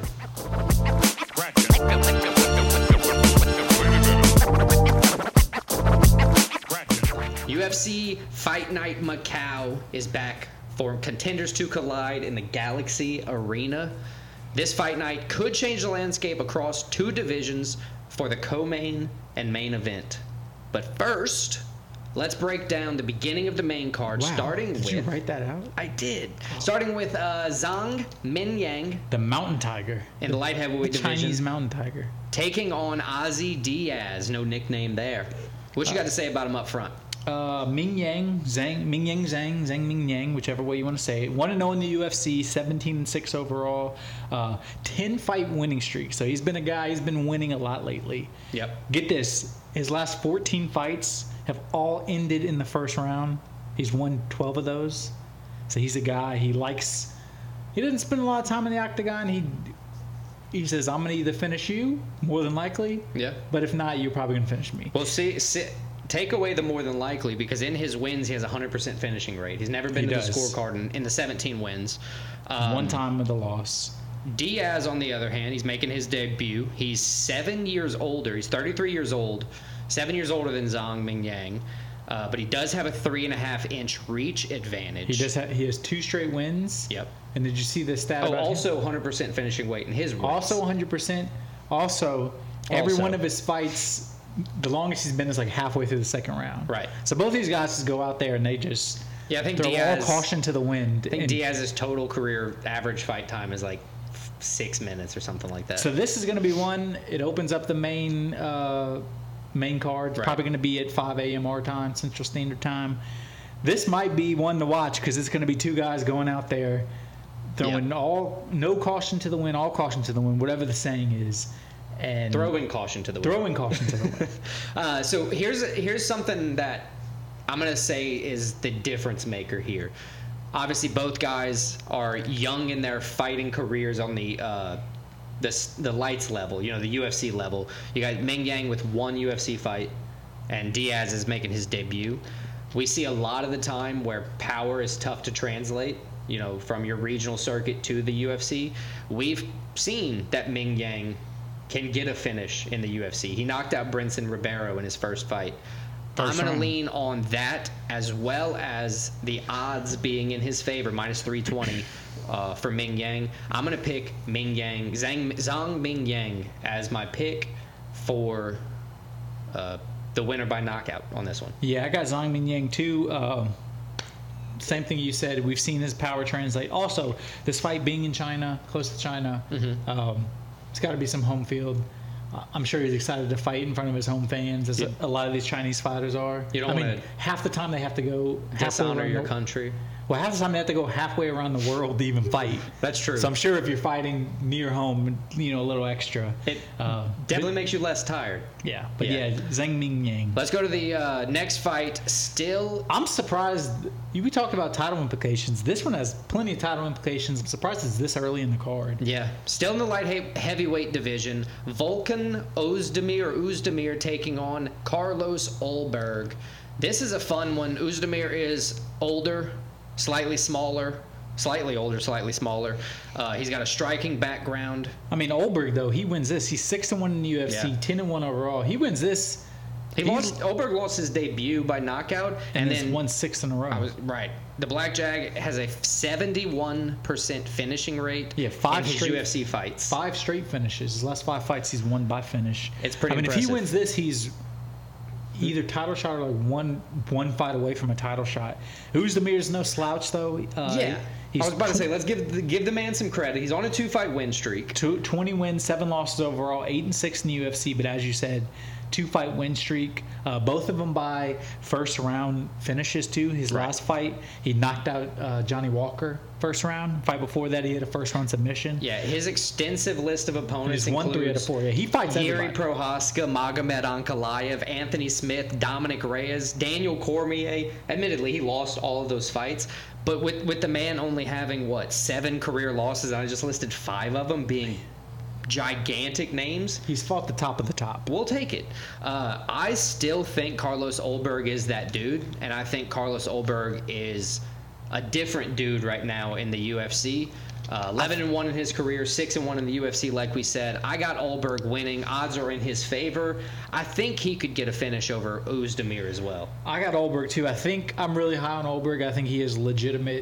Speaker 1: UFC Fight Night Macau is back for Contenders to Collide in the Galaxy Arena. This fight night could change the landscape across 2 divisions for the co-main and main event. But first, let's break down the beginning of the main card,
Speaker 2: wow.
Speaker 1: starting
Speaker 2: Did
Speaker 1: with...
Speaker 2: you write that out?
Speaker 1: I did. Starting with Zhang Minyang
Speaker 2: The Mountain Tiger,
Speaker 1: in the light heavyweight
Speaker 2: the
Speaker 1: division,
Speaker 2: Chinese Mountain Tiger.
Speaker 1: taking on Ozzy Diaz. No nickname there. What you got to say about him up front?
Speaker 2: Ming Yang, Zhang Ming Yang, whichever way you want to say it. 1-0 in the UFC, 17-6 overall, 10 fight winning streak. So he's been a guy, he's been winning a lot lately.
Speaker 1: Yep.
Speaker 2: Get this, his last 14 fights have all ended in the first round. He's won 12 of those. So he's a guy, he doesn't spend a lot of time in the octagon. He says, I'm going to either finish you, more than likely.
Speaker 1: Yeah.
Speaker 2: But if not, you're probably going to finish me.
Speaker 1: Well, take away the more than likely, because in his wins, he has a 100% finishing rate. He's never been
Speaker 2: He
Speaker 1: to
Speaker 2: does.
Speaker 1: the scorecard in the 17 wins.
Speaker 2: One time with a loss.
Speaker 1: Diaz, on the other hand, he's making his debut. He's 7 years older. He's 33 years old, 7 years older than Zhang Mingyang. But he does have a 3.5-inch reach advantage.
Speaker 2: He has 2 straight wins.
Speaker 1: Yep.
Speaker 2: And did you see the stat
Speaker 1: Oh,
Speaker 2: about
Speaker 1: also 100% finishing weight in his wins.
Speaker 2: Also 100%. Also, every one of his fights, the longest he's been is like halfway through the second round.
Speaker 1: Right.
Speaker 2: So both these guys just go out there and they just
Speaker 1: I think
Speaker 2: throw
Speaker 1: Diaz,
Speaker 2: all caution to the wind.
Speaker 1: I think Diaz's total career average fight time is like 6 minutes or something like that.
Speaker 2: So this is going to be one. It opens up the main card. It's probably going to be at 5 a.m. our time, Central Standard Time. This might be one to watch because it's going to be 2 guys going out there throwing no caution to the wind, all caution to the wind, whatever the saying is. And
Speaker 1: throwing caution to the wind.
Speaker 2: Throwing caution to the wind.
Speaker 1: So here's something that I'm going to say is the difference maker here. Obviously, both guys are young in their fighting careers on the lights level, the UFC level. You got Ming Yang with 1 UFC fight, and Diaz is making his debut. We see a lot of the time where power is tough to translate, from your regional circuit to the UFC. We've seen that Ming Yang can get a finish in the UFC. He knocked out Brinson Ribeiro in his first fight. I'm going to lean on that as well as the odds being in his favor, minus 320 for Ming Yang. I'm going to pick Zhang Ming Yang as my pick for the winner by knockout on this one.
Speaker 2: Yeah, I got Zhang Ming Yang too. Same thing you said. We've seen his power translate. Also, this fight being in China, close to China, it's got to be some home field. I'm sure he's excited to fight in front of his home fans, as a lot of these Chinese fighters are. Half the time they have to go
Speaker 1: dishonor your country.
Speaker 2: Well, half the time they have to go halfway around the world to even fight.
Speaker 1: That's true.
Speaker 2: So I'm sure if you're fighting near home, a little extra.
Speaker 1: It definitely makes you less tired.
Speaker 2: Yeah, but Zhang Ming Yang.
Speaker 1: Let's go to the next fight.
Speaker 2: I'm surprised. We talked about title implications. This one has plenty of title implications. I'm surprised it's this early in the card.
Speaker 1: Yeah. Still in the light heavyweight division. Volkan Ozdemir taking on Carlos Ulberg. This is a fun one. Ozdemir is older. Slightly older, slightly smaller. He's got a striking background.
Speaker 2: Ulberg, though, he wins this. He's 6-1 in the UFC, 10-1 overall. He wins this.
Speaker 1: Ulberg lost his debut by knockout, and then
Speaker 2: won 6 in a row.
Speaker 1: Right. The Blackjack has a 71% finishing rate.
Speaker 2: Yeah,
Speaker 1: in his UFC fights.
Speaker 2: 5 straight finishes. His last 5 fights, he's won by finish.
Speaker 1: It's pretty impressive.
Speaker 2: If he wins this, he's either title shot or one fight away from a title shot. Uzdemir's no slouch, though.
Speaker 1: I was about to say, let's give the man some credit. He's on a 2-fight win streak.
Speaker 2: 20 wins, 7 losses overall, 8-6 in the UFC. But as you said, 2-fight win streak. Both of them by first round finishes too. His last fight, he knocked out Johnny Walker first round. Fight before that, he had a first round submission.
Speaker 1: Yeah, his extensive list of opponents
Speaker 2: He's won 3 out of 4. Yeah, he fights
Speaker 1: Yuri
Speaker 2: everybody.
Speaker 1: Prohaska, Magomed Ankalaev, Anthony Smith, Dominic Reyes, Daniel Cormier. Admittedly, he lost all of those fights. But with the man only having, 7 career losses, and I just listed 5 of them being gigantic names.
Speaker 2: He's fought the top of the top.
Speaker 1: We'll take it. I still think Carlos Ulberg is that dude, and I think Carlos Ulberg is a different dude right now in the UFC. 11-1 in his career, 6-1 in the UFC, like we said. I got Ulberg winning. Odds are in his favor. I think he could get a finish over Ozdemir as well.
Speaker 2: I got Ulberg too. I think I'm really high on Ulberg. I think he is legitimate,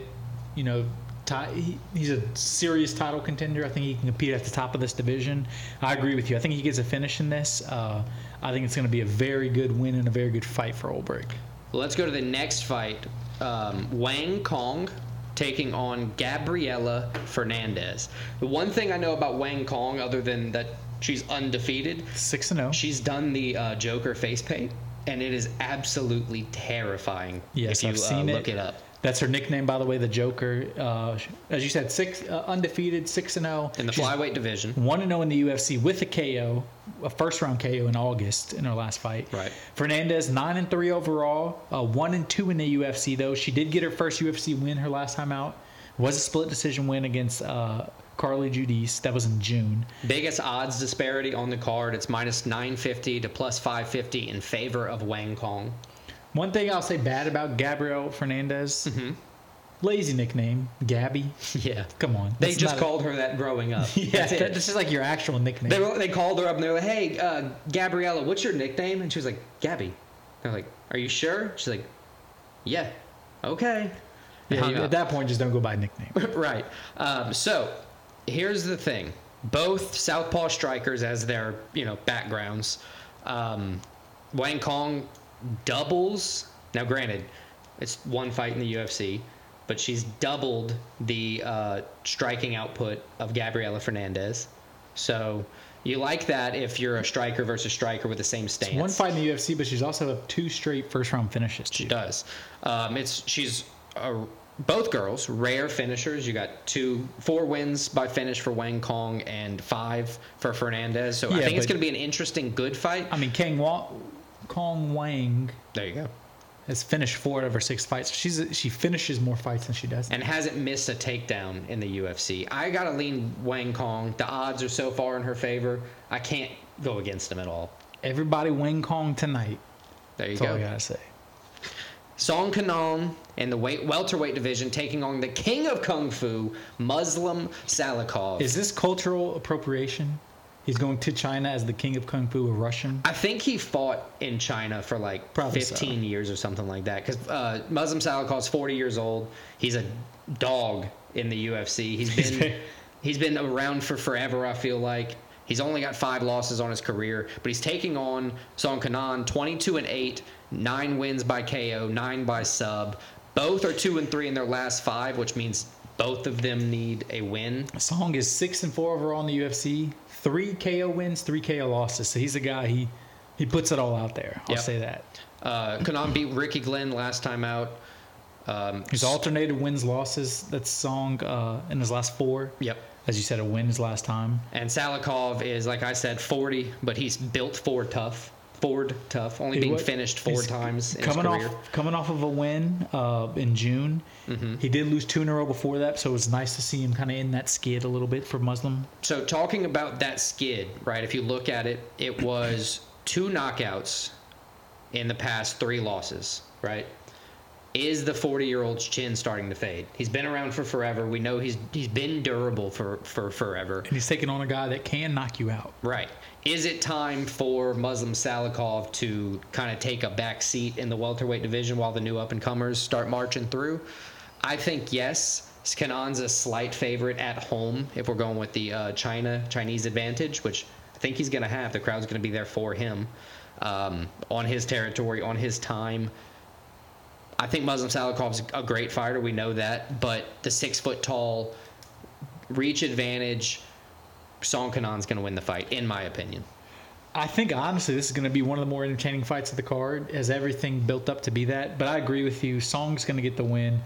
Speaker 2: he's a serious title contender. I think he can compete at the top of this division. I agree with you. I think he gets a finish in this. I think it's going to be a very good win and a very good fight for Ulberg.
Speaker 1: Let's go to the next fight. Wang Kong taking on Gabriela Fernandez. The one thing I know about Wang Kong, other than that she's undefeated,
Speaker 2: 6-0.
Speaker 1: She's done the Joker face paint, and it is absolutely terrifying.
Speaker 2: Yes,
Speaker 1: if you
Speaker 2: I've seen
Speaker 1: look it up.
Speaker 2: That's her nickname, by the way, the Joker. As you said, undefeated, 6-0
Speaker 1: in the flyweight division.
Speaker 2: 1-0 in the UFC with a KO, a first-round KO in August in her last fight.
Speaker 1: Right.
Speaker 2: Fernandez 9-3 overall, 1-2 in the UFC though. She did get her first UFC win her last time out. It was a split decision win against Carly Judice. That was in June.
Speaker 1: Biggest odds disparity on the card. It's minus 950 to plus 550 in favor of Wang Kong.
Speaker 2: One thing I'll say bad about Gabriel Fernandez, lazy nickname, Gabby.
Speaker 1: Yeah.
Speaker 2: Come on.
Speaker 1: They just called her that growing up.
Speaker 2: Yeah, this is like your actual nickname.
Speaker 1: They called her up and they were like, hey, Gabriella, what's your nickname? And she was like, Gabby. They're like, "Are you sure?" She's like, "Yeah, okay."
Speaker 2: Yeah,
Speaker 1: Hung up.
Speaker 2: at that point, just don't go by nickname.
Speaker 1: Right. So here's the thing: both southpaw strikers as their backgrounds. Wang Kong doubles. Now, granted, it's one fight in the UFC, but she's doubled the striking output of Gabriela Fernandez. So you like that if you're a striker versus striker with the same stance.
Speaker 2: It's one fight in the UFC, but she's also had 2 straight first-round finishes.
Speaker 1: She does. She's both girls, rare finishers. You got 4 wins by finish for Wang Kong and 5 for Fernandez. So I think it's going to be an interesting, good fight.
Speaker 2: I mean, Kong Wang.
Speaker 1: There you go.
Speaker 2: Has finished 4 out of her 6 fights. She finishes more fights than she does.
Speaker 1: And hasn't missed a takedown in the UFC. I got to lean Wang Kong. The odds are so far in her favor. I can't go against them at all.
Speaker 2: Everybody Wang Kong tonight.
Speaker 1: There you
Speaker 2: That's
Speaker 1: go.
Speaker 2: all I got to say.
Speaker 1: Song Kenan in the welterweight division taking on the king of kung fu, Muslim Salikhov.
Speaker 2: Is this cultural appropriation? He's going to China as the king of kung fu, a Russian?
Speaker 1: I think he fought in China for like
Speaker 2: Probably
Speaker 1: 15 years or something like that. Because Muslim Salikhov's 40 years old. He's a dog in the UFC. He's been around for forever, I feel like. He's only got 5 losses on his career, but he's taking on Song Kenan, 22-8, 9 wins by KO, 9 by sub. Both are 2-3 in their last 5, which means both of them need a win.
Speaker 2: Song is 6-4 overall in the UFC. 3 KO wins, 3 KO losses. So he's a guy, he puts it all out there. I'll say that.
Speaker 1: Kenan beat Ricky Glenn last time out.
Speaker 2: He's alternated wins, losses. That's Song in his last 4.
Speaker 1: Yep.
Speaker 2: As you said, a win his last time.
Speaker 1: And Salikhov is, like I said, 40, but he's built Ford tough. Only being finished 4 times in his career.
Speaker 2: Coming off of a win in June. Mm-hmm. He did lose 2 in a row before that, so it was nice to see him kind of in that skid a little bit for Muslim.
Speaker 1: So talking about that skid, right, if you look at it, it was 2 knockouts in the past 3 losses, right? Is the 40-year-old's chin starting to fade? He's been around for forever. We know he's been durable for forever.
Speaker 2: And he's taking on a guy that can knock you out.
Speaker 1: Right. Is it time for Muslim Salikhov to kind of take a back seat in the welterweight division while the new up-and-comers start marching through? I think yes. Kenan's a slight favorite at home if we're going with the Chinese advantage, which I think he's going to have. The crowd's going to be there for him on his territory, on his time. I think Muslim Salikhov's a great fighter. We know that. But the 6-foot-tall reach advantage, Song Kenan's going to win the fight, in my opinion.
Speaker 2: I think, honestly, this is going to be one of the more entertaining fights of the card. Has everything built up to be that. But I agree with you. Song's going to get the win.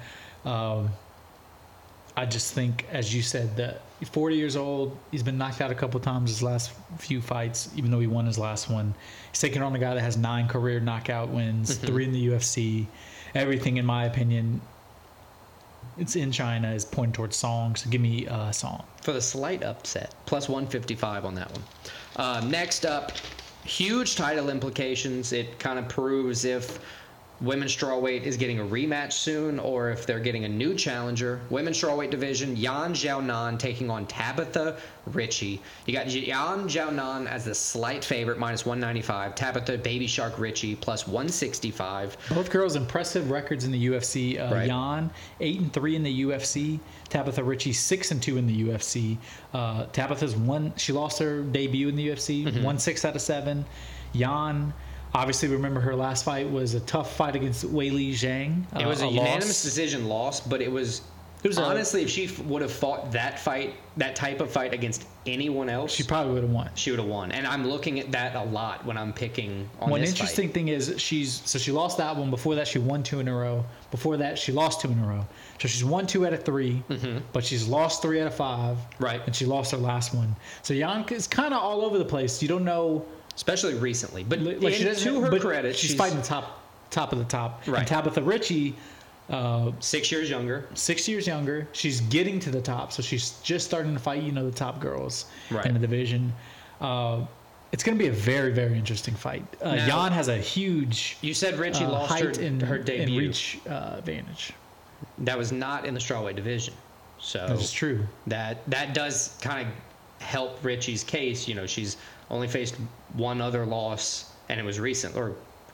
Speaker 2: I just think, as you said, that 40 years old. He's been knocked out a couple times his last few fights, even though he won his last one. He's taking on a guy that has 9 career knockout wins, 3 in the UFC. Everything, in my opinion, it's in China, is pointing towards Song. So give me Song.
Speaker 1: For the slight upset. Plus 155 on that one. Next up, huge title implications. It kind of proves if women's strawweight is getting a rematch soon or if they're getting a new challenger. Women's strawweight division, Yan Xiaonan taking on Tabitha Ricci. You got Yan Xiaonan as the slight favorite, minus 195. Tabitha Baby Shark Ricci, plus 165.
Speaker 2: Both girls impressive records in the UFC.
Speaker 1: Right.
Speaker 2: Yan, 8-3 in the UFC. Tabitha Ricci, 6-2 in the UFC. Tabitha's she lost her debut in the UFC, won 6 out of 7. Yan, obviously, remember her last fight was a tough fight against Weili Zhang.
Speaker 1: It was a unanimous decision loss, but it was honestly, if she would have fought that type of fight against anyone else,
Speaker 2: she probably would have won.
Speaker 1: She would have won. And I'm looking at that a lot when I'm picking on
Speaker 2: One
Speaker 1: this
Speaker 2: interesting
Speaker 1: fight.
Speaker 2: thing is she lost that one. Before that, she won 2 in a row. Before that, she lost 2 in a row. So she's won 2 out of 3, but she's lost 3 out of 5.
Speaker 1: Right.
Speaker 2: And she lost her last one. So Yan is kind of all over the place. You don't know.
Speaker 1: Especially recently. But
Speaker 2: Like
Speaker 1: to her credit,
Speaker 2: she's fighting the top of the top.
Speaker 1: Right.
Speaker 2: And Tabitha Ricci,
Speaker 1: 6 years younger.
Speaker 2: 6 years younger. She's getting to the top, so she's just starting to fight, the top girls
Speaker 1: Right.
Speaker 2: in the division. It's going to be a very, very interesting fight. Yan has a huge
Speaker 1: You said Ricci lost
Speaker 2: height
Speaker 1: her debut.
Speaker 2: and reach advantage.
Speaker 1: That was not in the strawweight division. So
Speaker 2: That is true.
Speaker 1: That does kind of help Ricci's case. She's only faced one other loss, and it was recent, or a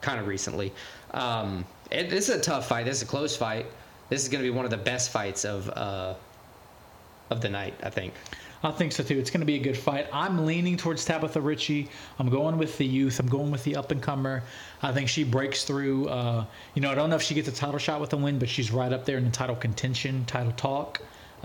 Speaker 1: kind of recently. This is a tough fight. This is a close fight. This is going to be one of the best fights of the night, I think.
Speaker 2: I think so too. It's going to be a good fight. I'm leaning towards Tabitha Ritchie. I'm going with the youth. I'm going with the up-and-comer. I think she breaks through. I don't know if she gets a title shot with a win, but she's right up there in the title contention, title talk.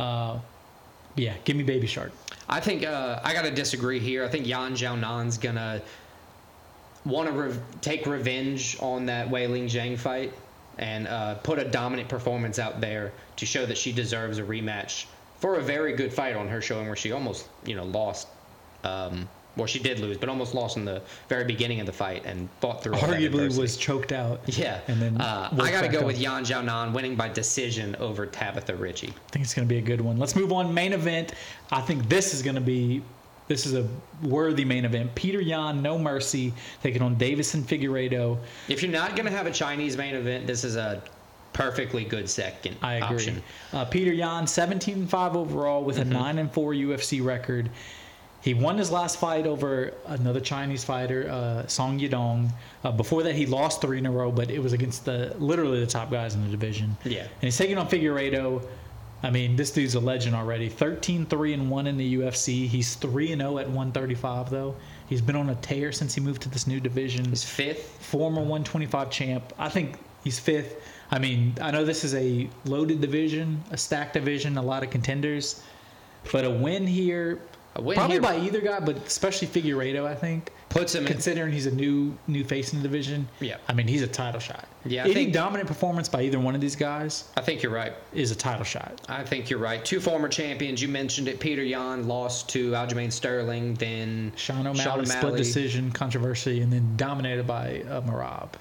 Speaker 2: Yeah, give me Baby Shark.
Speaker 1: I think I got to disagree here. I think Yan Xiaonan's going to want to take revenge on that Wei Ling Zhang fight and put a dominant performance out there to show that she deserves a rematch for a very good fight on her showing where she almost, lost. Well, she did lose, but almost lost in the very beginning of the fight and fought through.
Speaker 2: Arguably was choked out.
Speaker 1: Yeah.
Speaker 2: And then
Speaker 1: I got to go with Yan Xiaonan winning by decision over Tabitha Ritchie.
Speaker 2: I think it's going to be a good one. Let's move on. Main event. I think this is a worthy main event. Peter Yan, No Mercy, taking on Deiveson Figueiredo.
Speaker 1: If you're not going to have a Chinese main event, this is a perfectly good second
Speaker 2: I agree.
Speaker 1: option.
Speaker 2: Peter Yan, 17-5 overall with a 9-4 UFC record. He won his last fight over another Chinese fighter, Song Yadong. Before that, he lost 3 in a row, but it was against literally the top guys in the division.
Speaker 1: Yeah.
Speaker 2: And he's taking on Figueiredo. I mean, this dude's a legend already. 13-3-1 in the UFC. He's 3-0 at 135, though. He's been on a tear since he moved to this new division.
Speaker 1: He's 5th.
Speaker 2: Former 125 champ. I think he's 5th. I mean, I know this is a loaded division, a stacked division, a lot of contenders. But a win here, probably by either guy, but especially Figueiredo, I think.
Speaker 1: Puts him
Speaker 2: considering he's a new face in the division.
Speaker 1: Yeah.
Speaker 2: I mean, he's a title shot.
Speaker 1: Yeah.
Speaker 2: Any dominant performance by either one of these guys,
Speaker 1: I think you're right.
Speaker 2: Is a title shot.
Speaker 1: I think you're right. 2 former champions. You mentioned it. Peter Yan lost to Aljamain Sterling, then
Speaker 2: Sean O'Malley split decision controversy, and then dominated by Merab.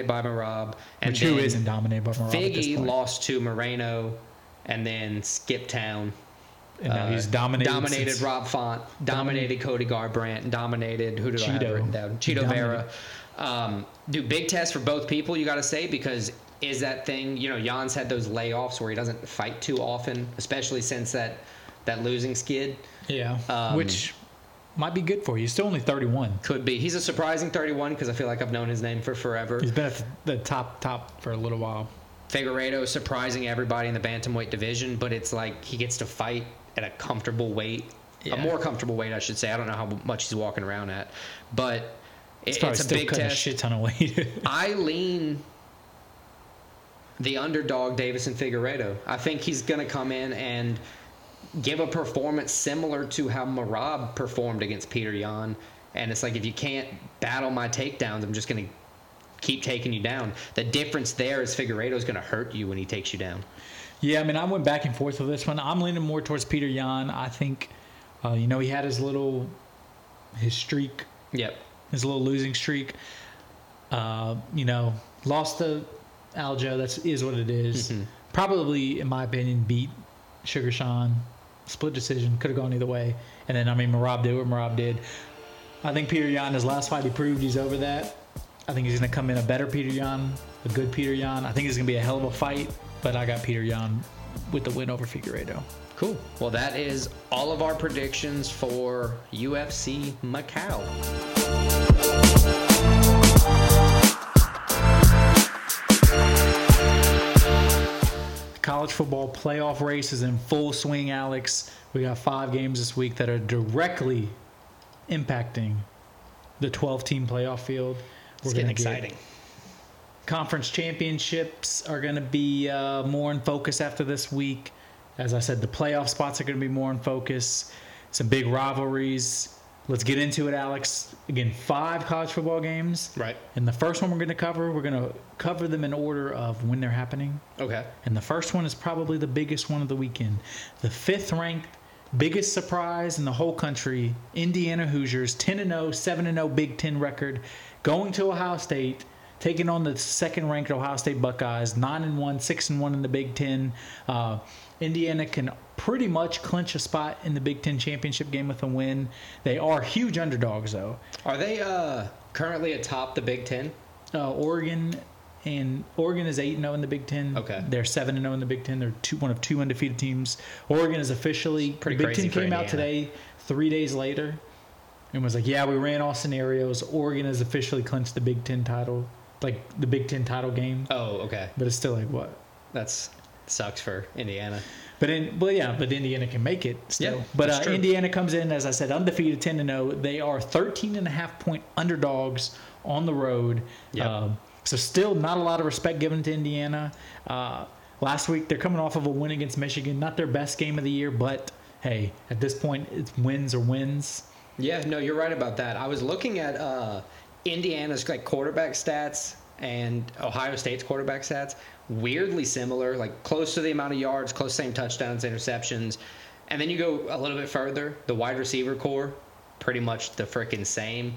Speaker 1: And
Speaker 2: who isn't dominated by Merab?
Speaker 1: Figgy lost to Moreno, and then Skip Town.
Speaker 2: And now he's dominated
Speaker 1: Rob Font, dominated Cody Garbrandt, dominated who did I have written down? Cheeto Vera. Big test for both people, you got to say, because is that thing, Jan's had those layoffs where he doesn't fight too often, especially since that losing skid.
Speaker 2: Yeah, which might be good for you. He's still only 31.
Speaker 1: Could be. He's a surprising 31 because I feel like I've known his name for forever.
Speaker 2: He's been at the top for a little while.
Speaker 1: Figueiredo surprising everybody in the bantamweight division, but it's like he gets to fight at a comfortable weight, a more comfortable weight, I should say. I don't know how much he's walking around at, but it's a big test.
Speaker 2: A shit ton of weight.
Speaker 1: I lean the underdog, Deiveson Figueiredo. I think he's going to come in and give a performance similar to how Merab performed against Peter Yan. And it's like, if you can't battle my takedowns, I'm just going to keep taking you down. The difference there is Figueiredo's going to hurt you when he takes you down.
Speaker 2: Yeah, I mean, I went back and forth with this one. I'm leaning more towards Peter Yan. I think, he had his streak.
Speaker 1: Yep.
Speaker 2: His little losing streak. Lost to Aljo. That is what it is. Mm-hmm. Probably, in my opinion, beat Sugar Sean. Split decision. Could have gone either way. And then, Merab did what Merab did. I think Peter Yan, his last fight, he proved he's over that. I think he's going to come in a better Peter Yan, a good Peter Yan. I think it's going to be a hell of a fight, but I got Peter Yan with the win over Figueiredo.
Speaker 1: Cool. Well, that is all of our predictions for UFC Macau.
Speaker 2: College football playoff race is in full swing, Alex. We got 5 games this week that are directly impacting the 12-team playoff field.
Speaker 1: It's getting exciting.
Speaker 2: Conference championships are going to be more in focus after this week. As I said, the playoff spots are going to be more in focus. Some big rivalries. Let's get into it, Alex. Again, 5 college football games.
Speaker 1: Right.
Speaker 2: And the first one we're going to cover them in order of when they're happening.
Speaker 1: Okay.
Speaker 2: And the first one is probably the biggest one of the weekend. The 5th-ranked, biggest surprise in the whole country, Indiana Hoosiers, 10-0, 7-0 Big Ten record, going to Ohio State, taking on the 2nd-ranked Ohio State Buckeyes, 9-1, 6-1 in the Big Ten. Indiana can pretty much clinch a spot in the Big Ten championship game with a win. They are huge underdogs, though.
Speaker 1: Are they currently atop the Big Ten?
Speaker 2: Oregon is 8-0 in the Big Ten.
Speaker 1: Okay.
Speaker 2: They're 7-0 in the Big Ten. They're one of 2 undefeated teams. Oregon is officially
Speaker 1: pretty
Speaker 2: the Big
Speaker 1: crazy
Speaker 2: Ten came
Speaker 1: for
Speaker 2: out today, 3 days later, and was like, "Yeah, we ran all scenarios. Oregon has officially clinched the Big Ten title like the Big Ten title game.
Speaker 1: Oh, okay.
Speaker 2: But it's still like what?
Speaker 1: That's sucks for Indiana.
Speaker 2: But Indiana can make it still.
Speaker 1: Yeah,
Speaker 2: but
Speaker 1: that's true.
Speaker 2: Indiana comes in, as I said, undefeated, 10-0. They are 13.5-point underdogs on the road.
Speaker 1: Yep.
Speaker 2: So still not a lot of respect given to Indiana. Last week they're coming off of a win against Michigan, not their best game of the year, but hey, at this point it's wins or wins.
Speaker 1: Yeah, no, you're right about that. I was looking at Indiana's like quarterback stats and Ohio State's quarterback stats. Weirdly similar, like close to the amount of yards, close same touchdowns, interceptions. And then you go a little bit further, the wide receiver core, pretty much the freaking same.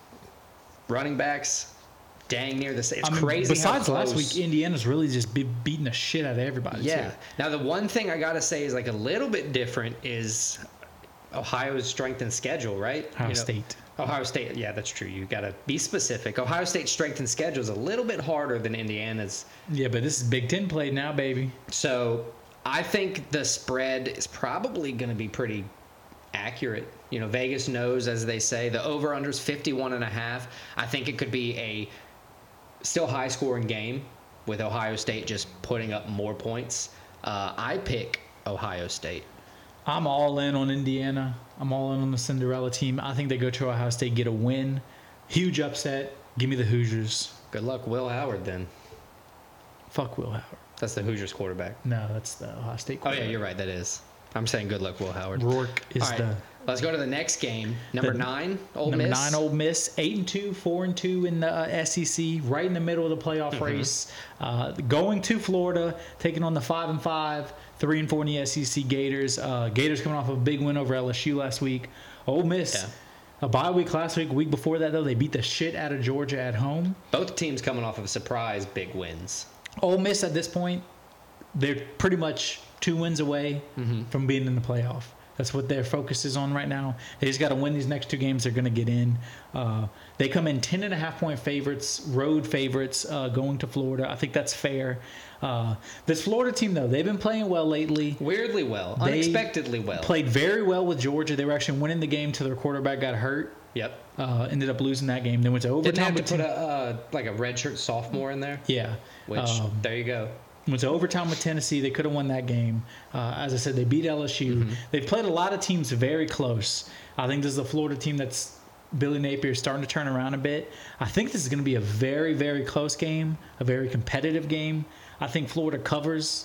Speaker 1: Running backs, dang near the same. It's crazy.
Speaker 2: Besides
Speaker 1: how
Speaker 2: last
Speaker 1: close.
Speaker 2: week, Indiana's really just beating the shit out of everybody.
Speaker 1: Yeah.
Speaker 2: Too.
Speaker 1: Now the one thing I gotta say is like a little bit different is Ohio's strength and schedule, right? Ohio State, yeah, that's true. You got to be specific. Ohio State's strength and schedule is a little bit harder than Indiana's.
Speaker 2: Yeah, but this is Big Ten play now, baby.
Speaker 1: So I think the spread is probably going to be pretty accurate. You know, Vegas knows, as they say, the over-under is 51.5. I think it could be a still high-scoring game with Ohio State just putting up more points. I pick Ohio State.
Speaker 2: I'm all in on Indiana. I'm all in on the Cinderella team. I think they go to Ohio State, get a win. Huge upset. Give me the Hoosiers.
Speaker 1: Good luck, Will Howard, then.
Speaker 2: Fuck Will Howard.
Speaker 1: That's the Hoosiers quarterback.
Speaker 2: No, that's the Ohio State
Speaker 1: Oh,
Speaker 2: quarterback.
Speaker 1: yeah, you're right. That is. I'm saying good luck, Will Howard.
Speaker 2: Rourke is
Speaker 1: All right, let's go to the next game. Number 9, Ole Miss.
Speaker 2: Number 9, Ole Miss. 8-2, 4-2 in the SEC, right in the middle of the playoff race. Going to Florida, taking on the 5-5, 3-4 in the SEC Gators. Gators coming off of a big win over LSU last week. Ole Miss, a bye week last week. Week before that, though, they beat the shit out of Georgia at home.
Speaker 1: Both teams coming off of surprise big wins.
Speaker 2: Ole Miss at this point, they're pretty much 2 wins away from being in the playoff. That's what their focus is on right now. They just got to win these next 2 games. They're going to get in. They come in 10.5-point favorites, road favorites, going to Florida. I think that's fair. This Florida team, though, they've been playing well lately.
Speaker 1: Weirdly well. Unexpectedly well.
Speaker 2: Played very well with Georgia. They were actually winning the game till their quarterback got hurt.
Speaker 1: Yep.
Speaker 2: Ended up losing that game. They went to overtime.
Speaker 1: Didn't they have to put a redshirt sophomore in there?
Speaker 2: Yeah.
Speaker 1: Which, there you go.
Speaker 2: Went to overtime with Tennessee. They could have won that game. As I said, they beat LSU. They've played a lot of teams very close. I think this is a Florida team that's Billy Napier starting to turn around a bit. I think this is going to be a very, very close game, a very competitive game. I think Florida covers.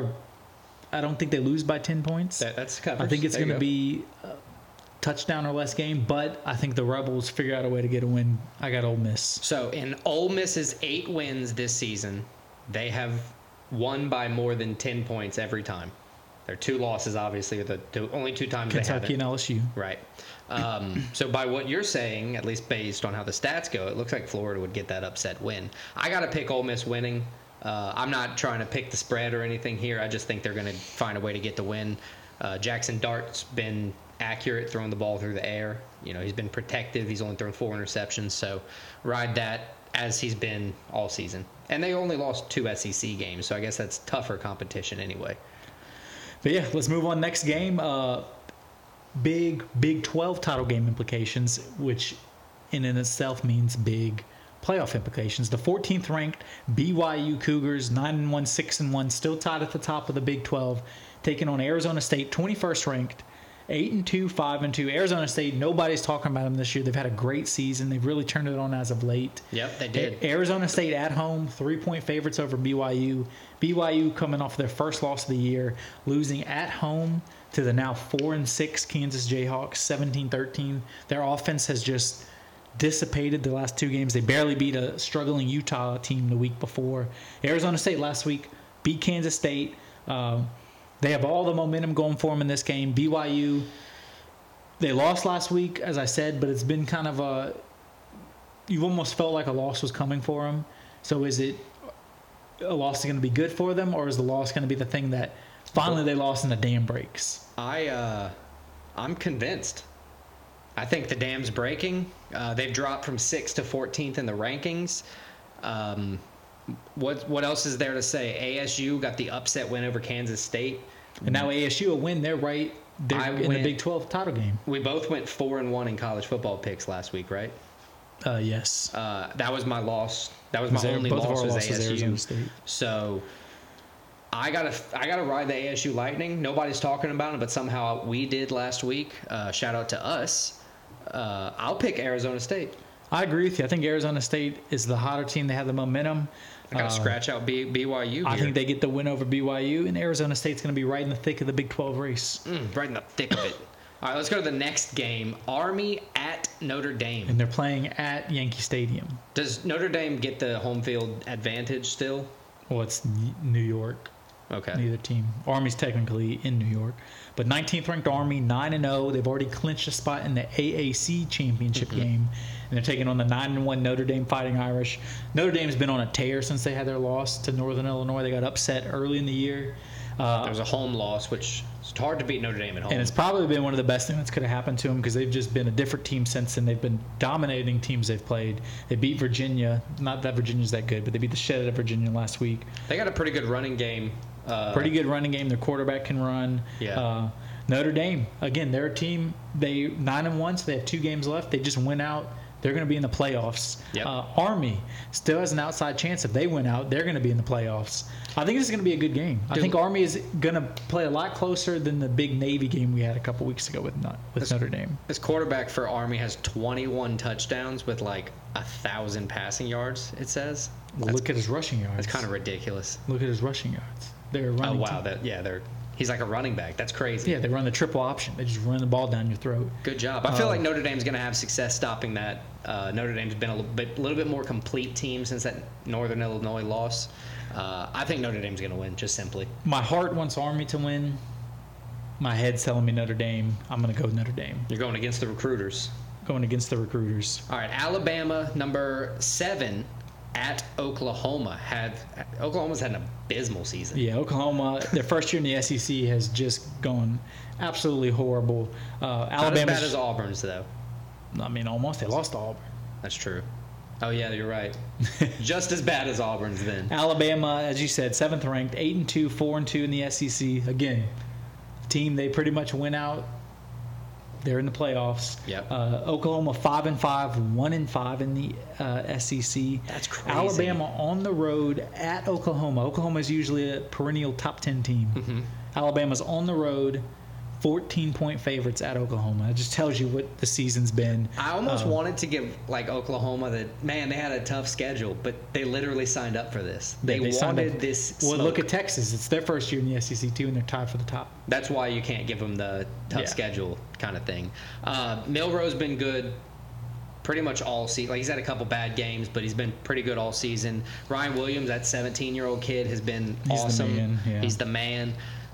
Speaker 2: I don't think they lose by 10 points.
Speaker 1: That's covers.
Speaker 2: I think it's going to be a touchdown or less game, but I think the Rebels figure out a way to get a win. I got Ole Miss.
Speaker 1: So in Ole Miss's 8 wins this season, they have won by more than 10 points every time. Their 2 losses, obviously, are the only 2 times
Speaker 2: Kentucky
Speaker 1: they haven't.
Speaker 2: and LSU.
Speaker 1: Right. So by what you're saying, at least based on how the stats go, it looks like Florida would get that upset win. I got to pick Ole Miss winning. I'm not trying to pick the spread or anything here. I just think they're going to find a way to get the win. Jackson Dart's been accurate throwing the ball through the air. You know, he's been protective. He's only thrown 4 interceptions. So ride that as he's been all season. And they only lost 2 SEC games, so I guess that's tougher competition anyway.
Speaker 2: But yeah, let's move on. Next game, big Big 12 title game implications, which in and itself means big playoff implications. The 14th ranked BYU Cougars, 9-1, 6-1, still tied at the top of the Big 12, taking on Arizona State, 21st ranked, 8-2, 5-2. Arizona State, nobody's talking about them this year. They've had a great season. They've really turned it on as of late.
Speaker 1: Yep, they did.
Speaker 2: Arizona State at home, 3-point favorites over BYU. BYU coming off their first loss of the year, losing at home to the now 4-6 Kansas Jayhawks, 17-13. Their offense has just dissipated the last 2 games. They barely beat a struggling Utah team the week before. Arizona State last week beat Kansas State. They have all the momentum going for them in this game. BYU, they lost last week, as I said, but it's been kind of you've almost felt like a loss was coming for them. So is it a loss going to be good for them, or is the loss going to be the thing that finally they lost and the dam breaks?
Speaker 1: I'm convinced. I think the dam's breaking. They've dropped from 6th to 14th in the rankings. What else is there to say? ASU got the upset win over Kansas State.
Speaker 2: And now ASU will win. They're in the Big 12 title game.
Speaker 1: We both went 4-1 in college football picks last week, right?
Speaker 2: Yes.
Speaker 1: That was my loss. That was my only
Speaker 2: both of
Speaker 1: loss
Speaker 2: our
Speaker 1: was
Speaker 2: losses Arizona
Speaker 1: ASU.
Speaker 2: State.
Speaker 1: So I gotta ride the ASU Lightning. Nobody's talking about it, but somehow we did last week. Shout out to us. I'll pick Arizona State.
Speaker 2: I agree with you. I think Arizona State is the hotter team. They have the momentum.
Speaker 1: I gotta scratch out BYU here.
Speaker 2: I think they get the win over BYU, and Arizona State's going to be right in the thick of the Big 12 race.
Speaker 1: Right in the thick of it. All right, let's go to the next game. Army at Notre Dame.
Speaker 2: And they're playing at Yankee Stadium.
Speaker 1: Does Notre Dame get the home field advantage still?
Speaker 2: Well, it's New York.
Speaker 1: Okay.
Speaker 2: Neither team. Army's technically in New York. But 19th ranked Army, 9-0. They've already clinched a spot in the AAC championship game. And they're taking on the 9-1 Notre Dame Fighting Irish. Notre Dame's been on a tear since they had their loss to Northern Illinois. They got upset early in the year.
Speaker 1: There was a home loss, which it's hard to beat Notre Dame at home.
Speaker 2: And it's probably been one of the best things that could have happened to them because they've just been a different team since then. They've been dominating teams they've played. They beat Virginia. Not that Virginia's that good, but they beat the shit out of Virginia last week.
Speaker 1: They got a pretty good running game.
Speaker 2: Pretty good running game. Their quarterback can run.
Speaker 1: Yeah.
Speaker 2: Notre Dame, again, they're a team. They 9-1, so they have 2 games left. They just went out. They're going to be in the playoffs.
Speaker 1: Yep.
Speaker 2: Army still has an outside chance. If they win out, they're going to be in the playoffs. I think this is going to be a good game. I think Army is going to play a lot closer than the big Navy game we had a couple weeks ago with Notre Dame.
Speaker 1: This quarterback for Army has 21 touchdowns with like 1,000 passing yards, it says.
Speaker 2: Well, look at his rushing yards.
Speaker 1: That's kind of ridiculous.
Speaker 2: Look at his rushing yards. They're running.
Speaker 1: Oh, wow. He's like a running back. That's crazy.
Speaker 2: Yeah, they run the triple option. They just run the ball down your throat.
Speaker 1: Good job. I feel like Notre Dame's going to have success stopping that. Notre Dame's been a little bit more complete team since that Northern Illinois loss. I think Notre Dame's going to win, just simply.
Speaker 2: My heart wants Army to win. My head's telling me Notre Dame. I'm going to go with Notre Dame.
Speaker 1: You're going against the recruiters.
Speaker 2: Going against the recruiters.
Speaker 1: All right, Alabama, number 7 at Oklahoma. Oklahoma's had an abysmal season.
Speaker 2: Yeah, Oklahoma, their first year in the SEC has just gone absolutely horrible.
Speaker 1: Not as bad as Auburn's, though.
Speaker 2: I mean, almost. They lost to Auburn.
Speaker 1: That's true. Oh, yeah, you're right. Just as bad as Auburn's then.
Speaker 2: Alabama, as you said, 7th ranked, 8-2, 4-2 in the SEC. Again, team they pretty much went out. They're in the playoffs.
Speaker 1: Yep.
Speaker 2: Oklahoma 5-5, 1-5 in the SEC.
Speaker 1: That's crazy.
Speaker 2: Alabama on the road at Oklahoma. Oklahoma is usually a perennial top 10 team.
Speaker 1: Mm-hmm.
Speaker 2: Alabama's on the road, 14-point favorites at Oklahoma. It just tells you what the season's been.
Speaker 1: I almost wanted to give like Oklahoma that, man, they had a tough schedule, but they literally signed up for this. They wanted this smoke.
Speaker 2: Well, look at Texas. It's their first year in the SEC too, and they're tied for the top.
Speaker 1: That's why you can't give them the tough schedule kind of thing. Milrow's been good pretty much all season. Like, he's had a couple bad games, but he's been pretty good all season. Ryan Williams, that 17-year-old kid, has been awesome.
Speaker 2: The man, yeah.
Speaker 1: He's the man.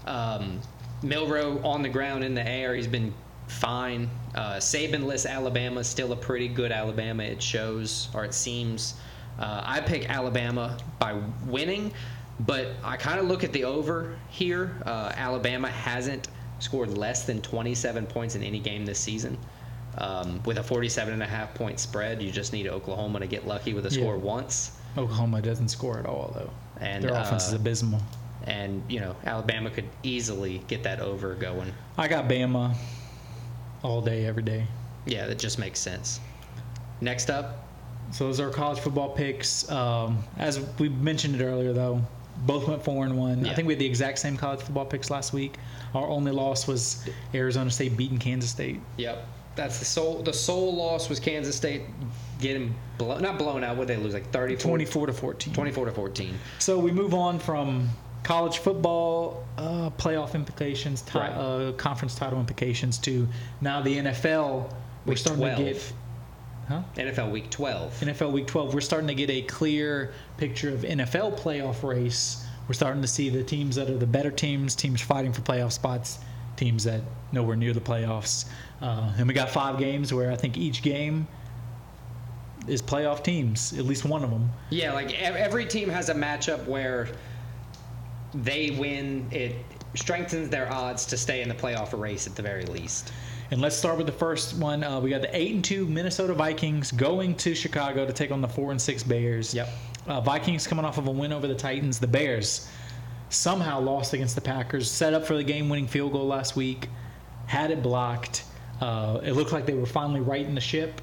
Speaker 1: Milrow on the ground in the air, he's been fine. Saban-less Alabama, still a pretty good Alabama, it shows, or it seems. I pick Alabama by winning, but I kind of look at the over here. Alabama hasn't scored less than 27 points in any game this season. With a 47.5-point spread, you just need Oklahoma to get lucky with a score once.
Speaker 2: Oklahoma doesn't score at all, though.
Speaker 1: And
Speaker 2: their offense is abysmal.
Speaker 1: And, Alabama could easily get that over going.
Speaker 2: I got Bama all day, every day.
Speaker 1: Yeah, that just makes sense. Next up.
Speaker 2: So those are our college football picks. As we mentioned it earlier, though, both went 4-1.
Speaker 1: Yeah.
Speaker 2: I think we had the exact same college football picks last week. Our only loss was Arizona State beating Kansas State.
Speaker 1: Yep. That's the sole loss was Kansas State getting not blown out. What did they lose, like
Speaker 2: 24-14.
Speaker 1: 24-14.
Speaker 2: So we move on from college football playoff implications, conference title implications to now the NFL. We're starting
Speaker 1: 12.
Speaker 2: to get
Speaker 1: NFL Week 12.
Speaker 2: NFL Week 12. We're starting to get a clear picture of NFL playoff race. We're starting to see the teams that are the better teams fighting for playoff spots, teams that nowhere near the playoffs. And we got 5 games where I think each game is playoff teams, at least one of them.
Speaker 1: Yeah, like every team has a matchup where they win. It strengthens their odds to stay in the playoff race at the very least.
Speaker 2: And let's start with the first one. We got the 8-2 Minnesota Vikings going to Chicago to take on the 4-6 Bears.
Speaker 1: Yep.
Speaker 2: Vikings coming off of a win over the Titans. The Bears somehow lost against the Packers. Set up for the game-winning field goal last week. Had it blocked. It looked like they were finally righting the ship.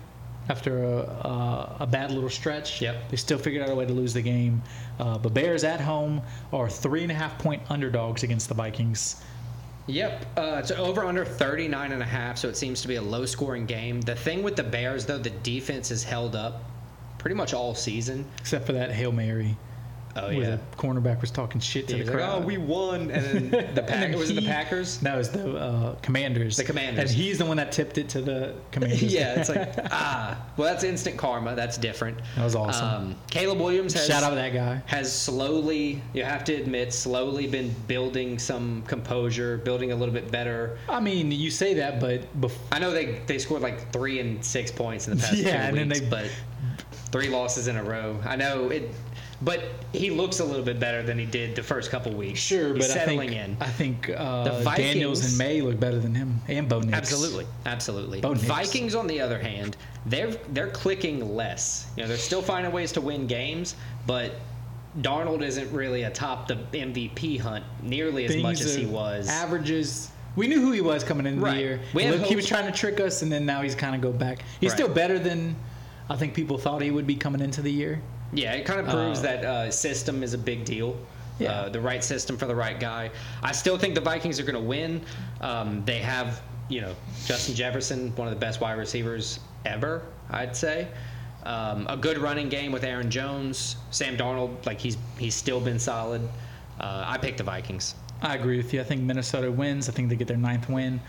Speaker 2: after a bad little stretch.
Speaker 1: Yep.
Speaker 2: They still figured out a way to lose the game. But Bears at home are 3.5-point underdogs against the Vikings.
Speaker 1: Yep. It's over under 39.5, so it seems to be a low scoring game. The thing with the Bears, though, the defense is held up pretty much all season.
Speaker 2: Except for that Hail Mary.
Speaker 1: Oh,
Speaker 2: Where
Speaker 1: yeah.
Speaker 2: the cornerback was talking shit to
Speaker 1: He
Speaker 2: the
Speaker 1: was like,
Speaker 2: crowd.
Speaker 1: oh, we won. And then the Packers. Was it the Packers?
Speaker 2: No, it was the Commanders.
Speaker 1: The Commanders.
Speaker 2: And he's the one that tipped it to the Commanders.
Speaker 1: Yeah, it's like, well, that's instant karma. That's different.
Speaker 2: That was awesome.
Speaker 1: Caleb Williams
Speaker 2: Shout out to that guy.
Speaker 1: has slowly, you have to admit, slowly been building some composure, building a little bit better.
Speaker 2: I mean, you say that, but
Speaker 1: I know they scored like 3 and 6 points in the past 2
Speaker 2: and
Speaker 1: weeks,
Speaker 2: then
Speaker 1: but 3 losses in a row. I know it, but he looks a little bit better than he did the first couple weeks.
Speaker 2: sure,
Speaker 1: He's
Speaker 2: but
Speaker 1: settling in.
Speaker 2: I think
Speaker 1: Vikings-
Speaker 2: Daniels and May look better than him, and Bo Nix.
Speaker 1: Absolutely.
Speaker 2: Bo Nix.
Speaker 1: Vikings, on the other hand, they're clicking less. You know, they're still finding ways to win games, but Darnold isn't really atop the MVP hunt nearly as much as he was.
Speaker 2: Averages. We knew who he was coming into
Speaker 1: Right.
Speaker 2: the year.
Speaker 1: We had
Speaker 2: Look, he was
Speaker 1: hopes.
Speaker 2: trying to trick us, and then now he's kind of go back. He's
Speaker 1: Right.
Speaker 2: still better than I think people thought he would be coming into the year.
Speaker 1: Yeah, it kind of proves that system is a big deal.
Speaker 2: Yeah.
Speaker 1: The right system for the right guy. I still think the Vikings are going to win. They have, Justin Jefferson, one of the best wide receivers ever, I'd say. A good running game with Aaron Jones. Sam Darnold, like he's still been solid. I picked the Vikings.
Speaker 2: I agree with you. I think Minnesota wins. I think they get their 9th win.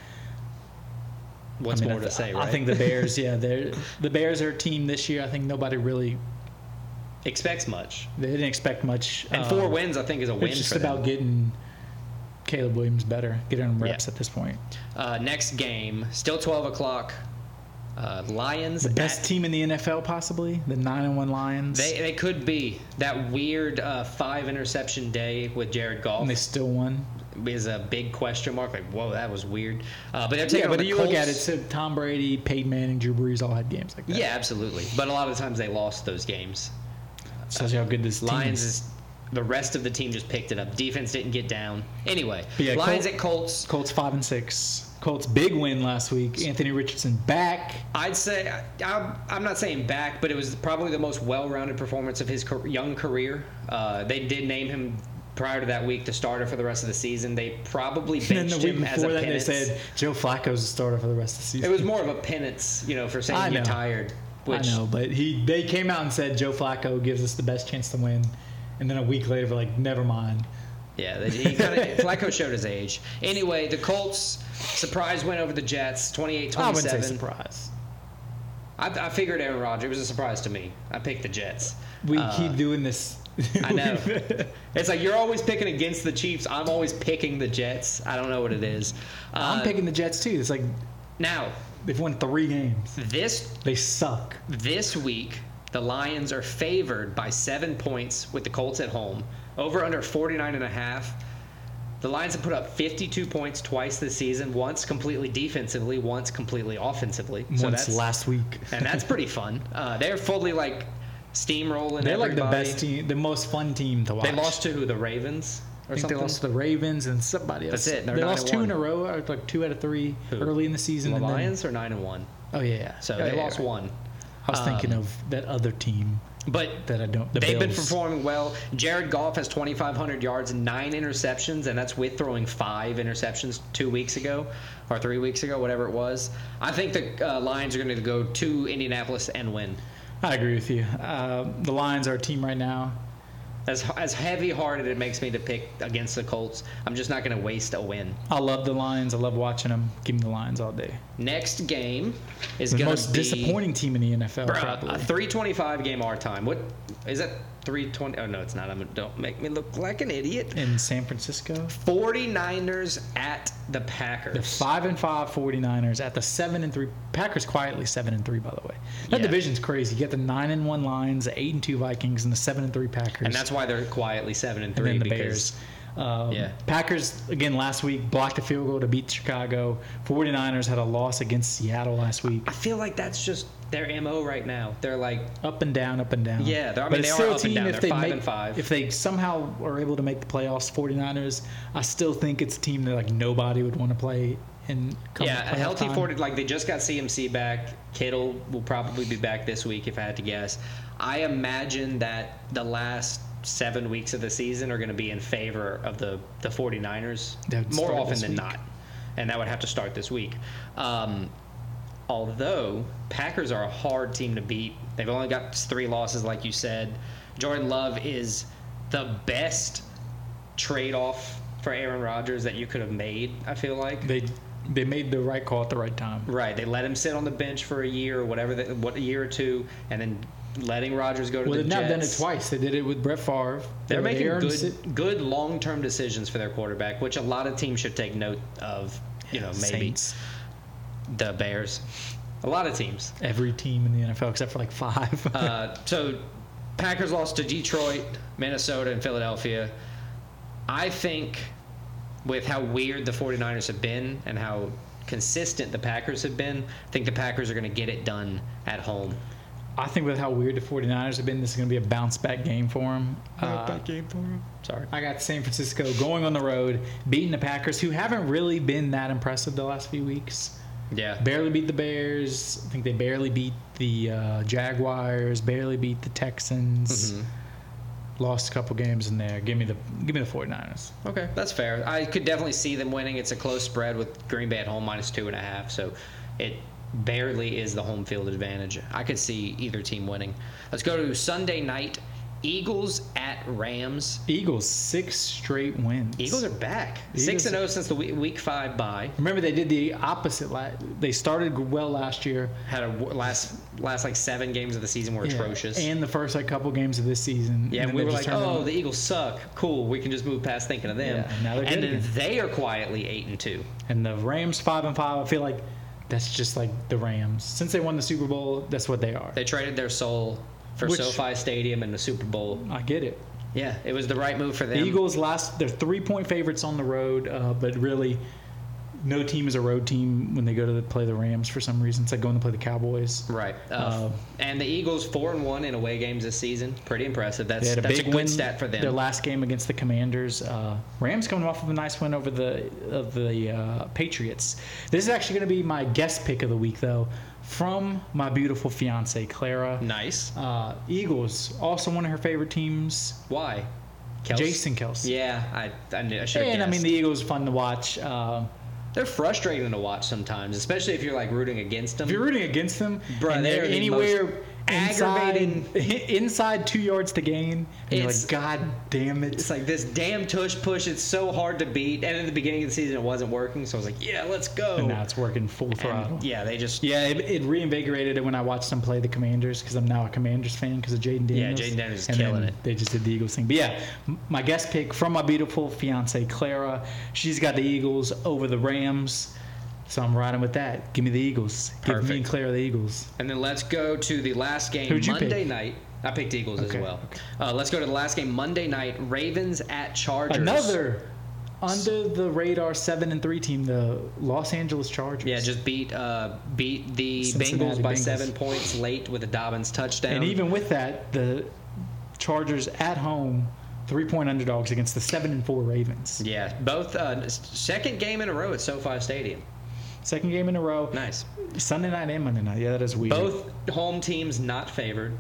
Speaker 1: What's
Speaker 2: I mean,
Speaker 1: more to say, right?
Speaker 2: I think the Bears, the Bears are a team this year. I think nobody really,
Speaker 1: expects much.
Speaker 2: they didn't expect much.
Speaker 1: And 4 wins, I think, is a win
Speaker 2: It's just
Speaker 1: for them.
Speaker 2: about getting Caleb Williams better, getting him reps
Speaker 1: Yeah.
Speaker 2: at this point.
Speaker 1: Next game, still 12 o'clock. Lions.
Speaker 2: The best
Speaker 1: at-
Speaker 2: team in the NFL, possibly the 9-1 Lions.
Speaker 1: They could be. That weird 5 interception day with Jared Goff
Speaker 2: and they still won.
Speaker 1: is a big question mark. Like, whoa, that was weird. But they're taking
Speaker 2: Yeah,
Speaker 1: on
Speaker 2: but
Speaker 1: the
Speaker 2: you
Speaker 1: Colts.
Speaker 2: look at it, so Tom Brady, Peyton Manning, Drew Brees all had games like that.
Speaker 1: Yeah, absolutely. But a lot of times they lost those games.
Speaker 2: Shows you how good this team
Speaker 1: Lions
Speaker 2: is.
Speaker 1: is. The rest of the team just picked it up. Defense didn't get down. Anyway,
Speaker 2: But yeah,
Speaker 1: Lions at Colts.
Speaker 2: Colts 5-6. Colts big win last week. Anthony Richardson back.
Speaker 1: I'd say I'm not saying back, but it was probably the most well-rounded performance of his young career. They did name him prior to that week the starter for the rest of the season. They probably
Speaker 2: And then
Speaker 1: benched
Speaker 2: the week
Speaker 1: him as a
Speaker 2: before that, they
Speaker 1: penance.
Speaker 2: said Joe Flacco's the starter for the rest of the season.
Speaker 1: It was more of a penance, for
Speaker 2: I
Speaker 1: saying you're
Speaker 2: know.
Speaker 1: tired. Which,
Speaker 2: I know, but they came out and said Joe Flacco gives us the best chance to win. And then a week later, we're like, never mind.
Speaker 1: Yeah, he Flacco showed his age. Anyway, the Colts surprise win over the Jets, 28-27.
Speaker 2: I wouldn't say surprise.
Speaker 1: I figured Aaron Rodgers. It was a surprise to me. I picked the Jets.
Speaker 2: We keep doing this.
Speaker 1: I know. It's like you're always picking against the Chiefs. I'm always picking the Jets. I don't know what it is.
Speaker 2: I'm picking the Jets too. It's like
Speaker 1: Now,
Speaker 2: they've won 3 games.
Speaker 1: this
Speaker 2: They suck.
Speaker 1: week, the Lions are favored by 7 points with the Colts at home. Over under 49.5. The Lions have put up 52 points twice this season. Once completely defensively, once completely offensively.
Speaker 2: Once last week.
Speaker 1: and that's pretty fun. They're fully like steamrolling.
Speaker 2: They're like the
Speaker 1: everybody.
Speaker 2: best team, the most fun team to watch.
Speaker 1: They lost to who? The Ravens or
Speaker 2: I think
Speaker 1: something.
Speaker 2: they lost to the Ravens and somebody else.
Speaker 1: That's it.
Speaker 2: They
Speaker 1: They're
Speaker 2: lost 2 in
Speaker 1: 9-1.
Speaker 2: a row, or like 2 out of 3
Speaker 1: Who?
Speaker 2: early in the season.
Speaker 1: The
Speaker 2: and then-
Speaker 1: Lions are 9-1.
Speaker 2: oh yeah.
Speaker 1: So
Speaker 2: Oh,
Speaker 1: they
Speaker 2: yeah,
Speaker 1: lost
Speaker 2: right.
Speaker 1: one.
Speaker 2: I was thinking of that other team
Speaker 1: But
Speaker 2: that I don't. The
Speaker 1: they've been
Speaker 2: Bills.
Speaker 1: performing well. Jared Goff has 2,500 yards and 9 interceptions, and that's with throwing 5 interceptions 2 weeks ago or 3 weeks ago, whatever it was. I think the Lions are going to go to Indianapolis and win.
Speaker 2: I agree with you. The Lions are a team right now.
Speaker 1: As heavy-hearted it makes me to pick against the Colts, I'm just not going to waste a win.
Speaker 2: I love the Lions. I love watching them. Give me the Lions all day.
Speaker 1: Next game is
Speaker 2: The
Speaker 1: going
Speaker 2: most
Speaker 1: to be
Speaker 2: disappointing team in the NFL,
Speaker 1: Bruh,
Speaker 2: probably.
Speaker 1: a 3:25 game our time. What is that? 3:20? Oh no, it's not. Don't make me look like an idiot.
Speaker 2: In San Francisco.
Speaker 1: 49ers at the Packers.
Speaker 2: The 5-5 49ers at the 7-3 Packers quietly 7-3 by the way. That
Speaker 1: Yeah.
Speaker 2: division's crazy. You get the 9-1 Lions, the 8-2 Vikings, and the 7-3 Packers.
Speaker 1: And that's why they're quietly 7-3
Speaker 2: and then the
Speaker 1: because
Speaker 2: Bears.
Speaker 1: yeah.
Speaker 2: Packers again last week blocked a field goal to beat Chicago. 49ers had a loss against Seattle last week.
Speaker 1: I feel like that's just their MO right now. They're like,
Speaker 2: Up and down, up and down.
Speaker 1: Yeah, I mean,
Speaker 2: But it's
Speaker 1: they are
Speaker 2: still a
Speaker 1: up and
Speaker 2: team
Speaker 1: down.
Speaker 2: if
Speaker 1: They're
Speaker 2: they
Speaker 1: 5-5.
Speaker 2: If they somehow are able to make the playoffs, 49ers, I still think it's a team that like nobody would want to play and come
Speaker 1: Yeah, a
Speaker 2: playoff
Speaker 1: healthy
Speaker 2: time.
Speaker 1: 40. Like they just got CMC back. Kittle will probably be back this week if I had to guess. I imagine that the last 7 weeks of the season are going to be in favor of the 49ers
Speaker 2: That would
Speaker 1: more
Speaker 2: start
Speaker 1: often
Speaker 2: this
Speaker 1: than
Speaker 2: week.
Speaker 1: not. And that would have to start this week. Although Packers are a hard team to beat. They've only got 3 losses, like you said. Jordan Love is the best trade-off for Aaron Rodgers that you could have made, I feel like.
Speaker 2: They made the right call at the right time.
Speaker 1: Right. They let him sit on the bench for a year or whatever, a year or two, and then letting Rodgers go to
Speaker 2: Well,
Speaker 1: the
Speaker 2: they've
Speaker 1: Jets.
Speaker 2: now done it twice. They did it with Brett Favre.
Speaker 1: They're
Speaker 2: They
Speaker 1: making
Speaker 2: let Aaron sit-
Speaker 1: good long-term decisions for their quarterback, which a lot of teams should take note of. You know, maybe
Speaker 2: Saints.
Speaker 1: the Bears. A lot of teams.
Speaker 2: Every team in the NFL except for like 5.
Speaker 1: So Packers lost to Detroit, Minnesota, and Philadelphia. I think with how weird the 49ers have been and how consistent the Packers have been, I think the Packers are going to get it done at home.
Speaker 2: I think with how weird the 49ers have been, this is going to be a bounce-back game for them.
Speaker 1: Sorry.
Speaker 2: I got San Francisco going on the road, beating the Packers, who haven't really been that impressive the last few weeks.
Speaker 1: Yeah.
Speaker 2: Barely beat the Bears. I think they barely beat the Jaguars. Barely beat the Texans. Lost a couple games in there. Give me the 49ers.
Speaker 1: Okay, that's fair. I could definitely see them winning. It's a close spread with Green Bay at home -2.5, so it barely is the home field advantage. I could see either team winning. Let's go to Sunday night. Eagles at Rams.
Speaker 2: Eagles 6 straight wins.
Speaker 1: Eagles are back.
Speaker 2: Eagles-
Speaker 1: 6-0 since the week 5 bye.
Speaker 2: Remember, they did the opposite. They started well last year.
Speaker 1: Had a last like 7 games of the season were atrocious.
Speaker 2: And the first couple games of this season.
Speaker 1: Yeah,
Speaker 2: and
Speaker 1: and we
Speaker 2: then
Speaker 1: were
Speaker 2: they
Speaker 1: like,
Speaker 2: just turned
Speaker 1: oh,
Speaker 2: around.
Speaker 1: the Eagles suck. Cool, we can just move past thinking of them.
Speaker 2: Yeah, now they're
Speaker 1: and
Speaker 2: good
Speaker 1: then
Speaker 2: again.
Speaker 1: they are quietly 8-2.
Speaker 2: And the Rams 5-5. I feel like that's just like the Rams. Since they won the Super Bowl, that's what they are.
Speaker 1: They traded their soul for
Speaker 2: Which-
Speaker 1: SoFi Stadium and the Super Bowl.
Speaker 2: I get it.
Speaker 1: Yeah, it was the right move for
Speaker 2: The
Speaker 1: them.
Speaker 2: Eagles they're 3-point favorites on the road, but really, no team is a road team when they go to play the Rams for some reason. It's like going to play the Cowboys.
Speaker 1: Right. And the Eagles 4-1 in away games this season. Pretty impressive.
Speaker 2: They
Speaker 1: That's
Speaker 2: had a
Speaker 1: a
Speaker 2: big
Speaker 1: good
Speaker 2: win
Speaker 1: stat for them.
Speaker 2: Their last game against the Commanders. Rams coming off of a nice win over the Patriots. This is actually going to be my guest pick of the week, though, from my beautiful fiance Clara.
Speaker 1: Nice.
Speaker 2: Eagles, also one of her favorite teams.
Speaker 1: Why?
Speaker 2: Jason Kelsey.
Speaker 1: Yeah, I knew. I should have
Speaker 2: And
Speaker 1: guessed.
Speaker 2: I mean, the Eagles are fun to watch.
Speaker 1: They're frustrating to watch sometimes, especially if you're like rooting against them.
Speaker 2: If you're rooting against them,
Speaker 1: Bruh,
Speaker 2: and
Speaker 1: they're
Speaker 2: they're
Speaker 1: the
Speaker 2: anywhere
Speaker 1: most aggravating-
Speaker 2: inside 2 yards to gain, and you're
Speaker 1: It's-
Speaker 2: like, God damn it!
Speaker 1: It's like this damn tush push. It's so hard to beat. And at the beginning of the season, it wasn't working. So I was like, yeah, let's go.
Speaker 2: And now it's working full throttle.
Speaker 1: And yeah, they just.
Speaker 2: Yeah, it reinvigorated it when I watched them play the Commanders because I'm now a Commanders fan because of Jaden Daniels.
Speaker 1: Yeah, Jaden Daniels is
Speaker 2: And
Speaker 1: killing
Speaker 2: then
Speaker 1: it.
Speaker 2: They just did the Eagles thing. But yeah, my guest pick from my beautiful fiance Clara. She's got the Eagles over the Rams. So I'm riding with that. Give me the Eagles. Give me
Speaker 1: Perfect.
Speaker 2: and Clara the Eagles.
Speaker 1: And then let's go to the last game
Speaker 2: Who'd you
Speaker 1: Monday
Speaker 2: pick?
Speaker 1: night. I picked Eagles as
Speaker 2: Okay,
Speaker 1: well. Let's go to the last game Monday night. Ravens at Chargers.
Speaker 2: Another under the radar 7-3 team, the Los Angeles Chargers.
Speaker 1: Yeah, just beat the
Speaker 2: Cincinnati
Speaker 1: Bengals by
Speaker 2: Bengals.
Speaker 1: 7 points late with a Dobbins touchdown.
Speaker 2: And even with that, the Chargers at home, 3-point underdogs against the 7-4 Ravens.
Speaker 1: yeah, both second game in a row at SoFi Stadium.
Speaker 2: Second game in a row.
Speaker 1: Nice.
Speaker 2: Sunday night and Monday night. Yeah, that is weird.
Speaker 1: Both home teams not favored.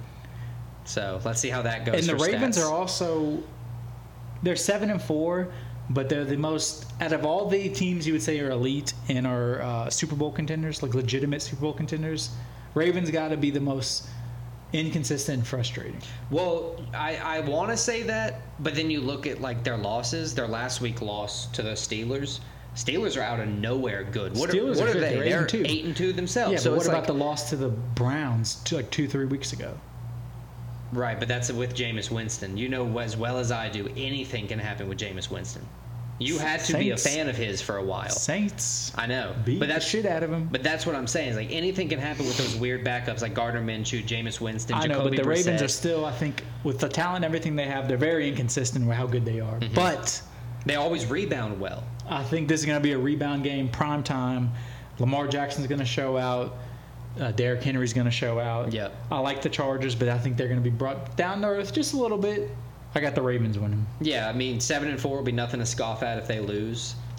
Speaker 1: So let's see how that goes.
Speaker 2: And the
Speaker 1: for
Speaker 2: Ravens
Speaker 1: stats.
Speaker 2: are also they're 7-4, but they're the most out of all the teams you would say are elite and are Super Bowl contenders, like legitimate Super Bowl contenders. Ravens got to be the most inconsistent and frustrating.
Speaker 1: Well, I want to say that, but then you look at like their losses. Their last week loss to the Steelers. Steelers are out of nowhere good. What
Speaker 2: Steelers
Speaker 1: are
Speaker 2: are good.
Speaker 1: they?
Speaker 2: They're
Speaker 1: They're
Speaker 2: 8-2.
Speaker 1: 8-2 themselves.
Speaker 2: Yeah,
Speaker 1: so
Speaker 2: but what
Speaker 1: it's
Speaker 2: about
Speaker 1: like,
Speaker 2: the loss to the Browns like 2-3 weeks ago?
Speaker 1: Right, but that's with Jameis Winston. You know as well as I do, anything can happen with Jameis Winston. You had to be a
Speaker 2: Saints.
Speaker 1: fan of his for a while.
Speaker 2: Saints
Speaker 1: I know,
Speaker 2: beat
Speaker 1: but
Speaker 2: the
Speaker 1: that's
Speaker 2: shit out of him.
Speaker 1: But that's what I'm saying. Is like anything can happen with those weird backups like Gardner Minshew, Jameis Winston,
Speaker 2: I know,
Speaker 1: Jacoby
Speaker 2: but the Ravens
Speaker 1: Brissett.
Speaker 2: are still, I think, with the talent and everything they have, they're very inconsistent with how good they are. But
Speaker 1: They always rebound well.
Speaker 2: I think this is going to be a rebound game, prime time. Lamar Jackson's going to show out. Derrick Henry's going to show out.
Speaker 1: Yep.
Speaker 2: I like the Chargers, but I think they're going to be brought down to earth just a little bit. I got the Ravens winning.
Speaker 1: Yeah, I mean 7-4 will be nothing to scoff at if they lose.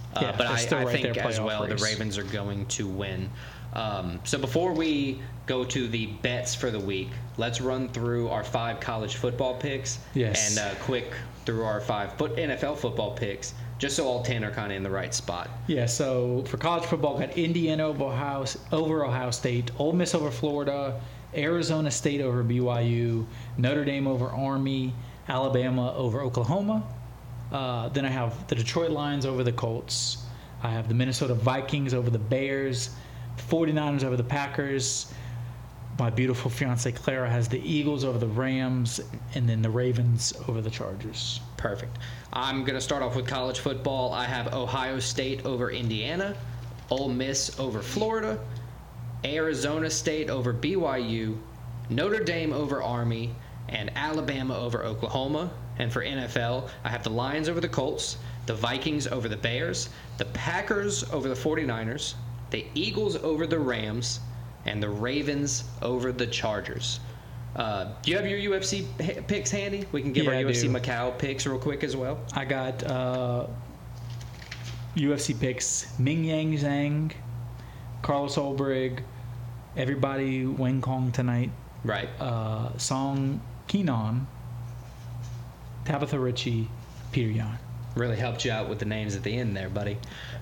Speaker 2: Yeah,
Speaker 1: but
Speaker 2: they're still
Speaker 1: I
Speaker 2: right
Speaker 1: think
Speaker 2: there,
Speaker 1: as
Speaker 2: playoff
Speaker 1: well the
Speaker 2: race.
Speaker 1: Ravens are going to win. So before we go to the bets for the week, let's run through our 5 college football picks.
Speaker 2: Yes.
Speaker 1: And quick through our 5 NFL football picks, just so all 10 are kind of in the right spot.
Speaker 2: Yeah, so for college football, got Indiana over Ohio State, Ole Miss over Florida, Arizona State over BYU, Notre Dame over Army, Alabama over Oklahoma. Then I have the Detroit Lions over the Colts. I have the Minnesota Vikings over the Bears, 49ers over the Packers. My beautiful fiance Clara has the Eagles over the Rams, and then the Ravens over the Chargers.
Speaker 1: Perfect. I'm going to start off with college football. I have Ohio State over Indiana, Ole Miss over Florida, Arizona State over BYU, Notre Dame over Army, and Alabama over Oklahoma. And for NFL, I have the Lions over the Colts, the Vikings over the Bears, the Packers over the 49ers, the Eagles over the Rams, and the Ravens over the Chargers. Do you have your UFC picks handy? We can give our
Speaker 2: Yeah, I
Speaker 1: UFC
Speaker 2: do.
Speaker 1: Macau picks real quick as well.
Speaker 2: I got UFC picks: Ming Yang Zhang, Carlos Ulbrich, everybody Wang Kong tonight,
Speaker 1: Right.
Speaker 2: Song Kenon, Tabitha Ritchie, Peter Yan.
Speaker 1: Really helped you out with the names at the end there, buddy.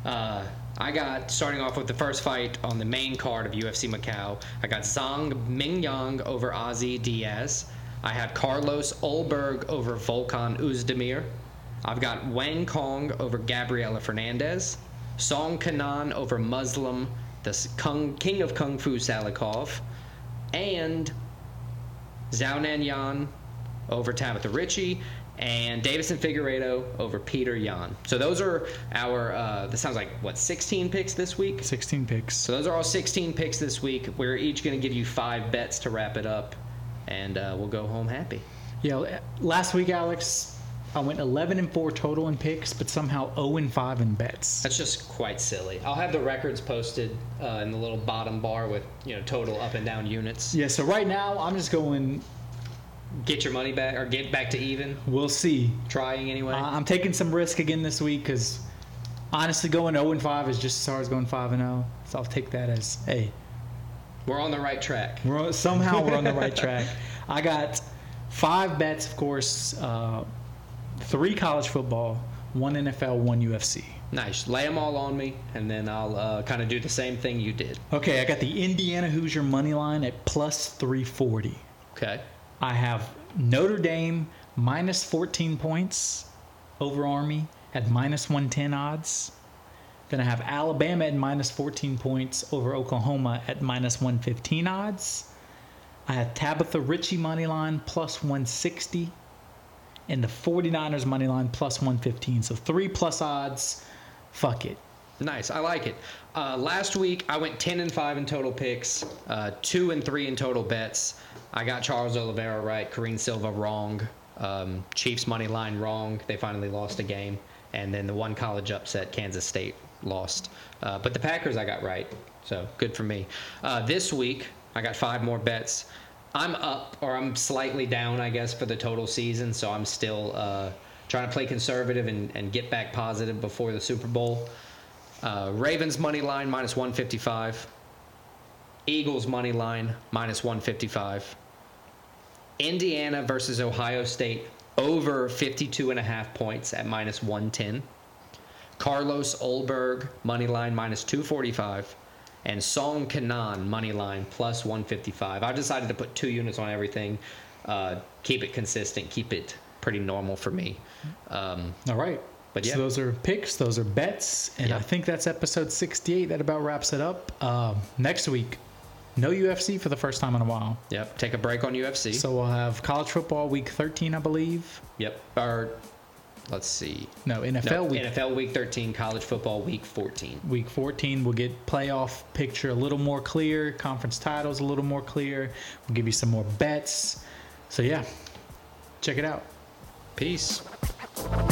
Speaker 1: I got, starting off with the first fight on the main card of UFC Macau, I got Zhang Mingyang over Ozzy Diaz. I have Carlos Ulberg over Volkan Oezdemir. I've got Wang Kong over Gabriela Fernandez. Song Kanan over Muslim, the King of Kung Fu Salikov. And Zhao Nanyan over Tabitha Ritchie. And Davison Figueiredo over Peter Yan. So those are our, this sounds like, 16 picks this week?
Speaker 2: 16 picks.
Speaker 1: So those are all 16 picks this week. We're each going to give you 5 bets to wrap it up, and we'll go home happy.
Speaker 2: Yeah, last week, Alex, I went 11-4 total in picks, but somehow 0-5 in bets.
Speaker 1: That's just quite silly. I'll have the records posted in the little bottom bar with total up and down units.
Speaker 2: Yeah, so right now, I'm just going,
Speaker 1: Get your money back, or get back to even.
Speaker 2: we'll see.
Speaker 1: Trying anyway.
Speaker 2: I'm taking some risk again this week because honestly, going 0-5 is just as hard as going 5-0. So I'll take that as, hey,
Speaker 1: We're on the right track.
Speaker 2: somehow we're on the right track. I got 5 bets, of course, 3 college football, 1 NFL, 1 UFC.
Speaker 1: Nice. Lay them all on me, and then I'll kind of do the same thing you did.
Speaker 2: Okay, I got the Indiana Hoosier money line at plus 340.
Speaker 1: Okay.
Speaker 2: I have Notre Dame minus 14 points over Army at minus 110 odds. Then I have Alabama at minus 14 points over Oklahoma at minus 115 odds. I have Tabitha Ritchie money line plus 160 and the 49ers money line plus 115. So 3 plus odds. Fuck it.
Speaker 1: Nice. I like it. Last week, I went 10-5 in total picks, 2-3 in total bets. I got Charles Oliveira right, Karine Silva wrong, Chiefs money line wrong. They finally lost a game. And then the one college upset, Kansas State lost. But the Packers I got right, so good for me. This week, I got 5 more bets. I'm up, or I'm slightly down, I guess, for the total season, so I'm still trying to play conservative and get back positive before the Super Bowl. Ravens money line minus 155. Eagles money line minus 155. Indiana versus Ohio State over 52.5 points at minus 110. Carlos Ulberg money line minus 245. And Song Kanan money line plus 155. I've decided to put 2 units on everything. Keep it consistent. Keep it pretty normal for me.
Speaker 2: All right.
Speaker 1: But yeah.
Speaker 2: So those are picks, those are bets, and
Speaker 1: Yep.
Speaker 2: I think that's episode 68. That about wraps it up. Next week, no UFC for the first time in a while.
Speaker 1: Yep. Take a break on UFC.
Speaker 2: So we'll have college football week 13, I believe.
Speaker 1: Yep. Or let's see.
Speaker 2: No, NFL week.
Speaker 1: NFL week 13, college football week 14.
Speaker 2: Week 14, we'll get playoff picture a little more clear, conference titles a little more clear. We'll give you some more bets. So yeah, check it out.
Speaker 1: Peace.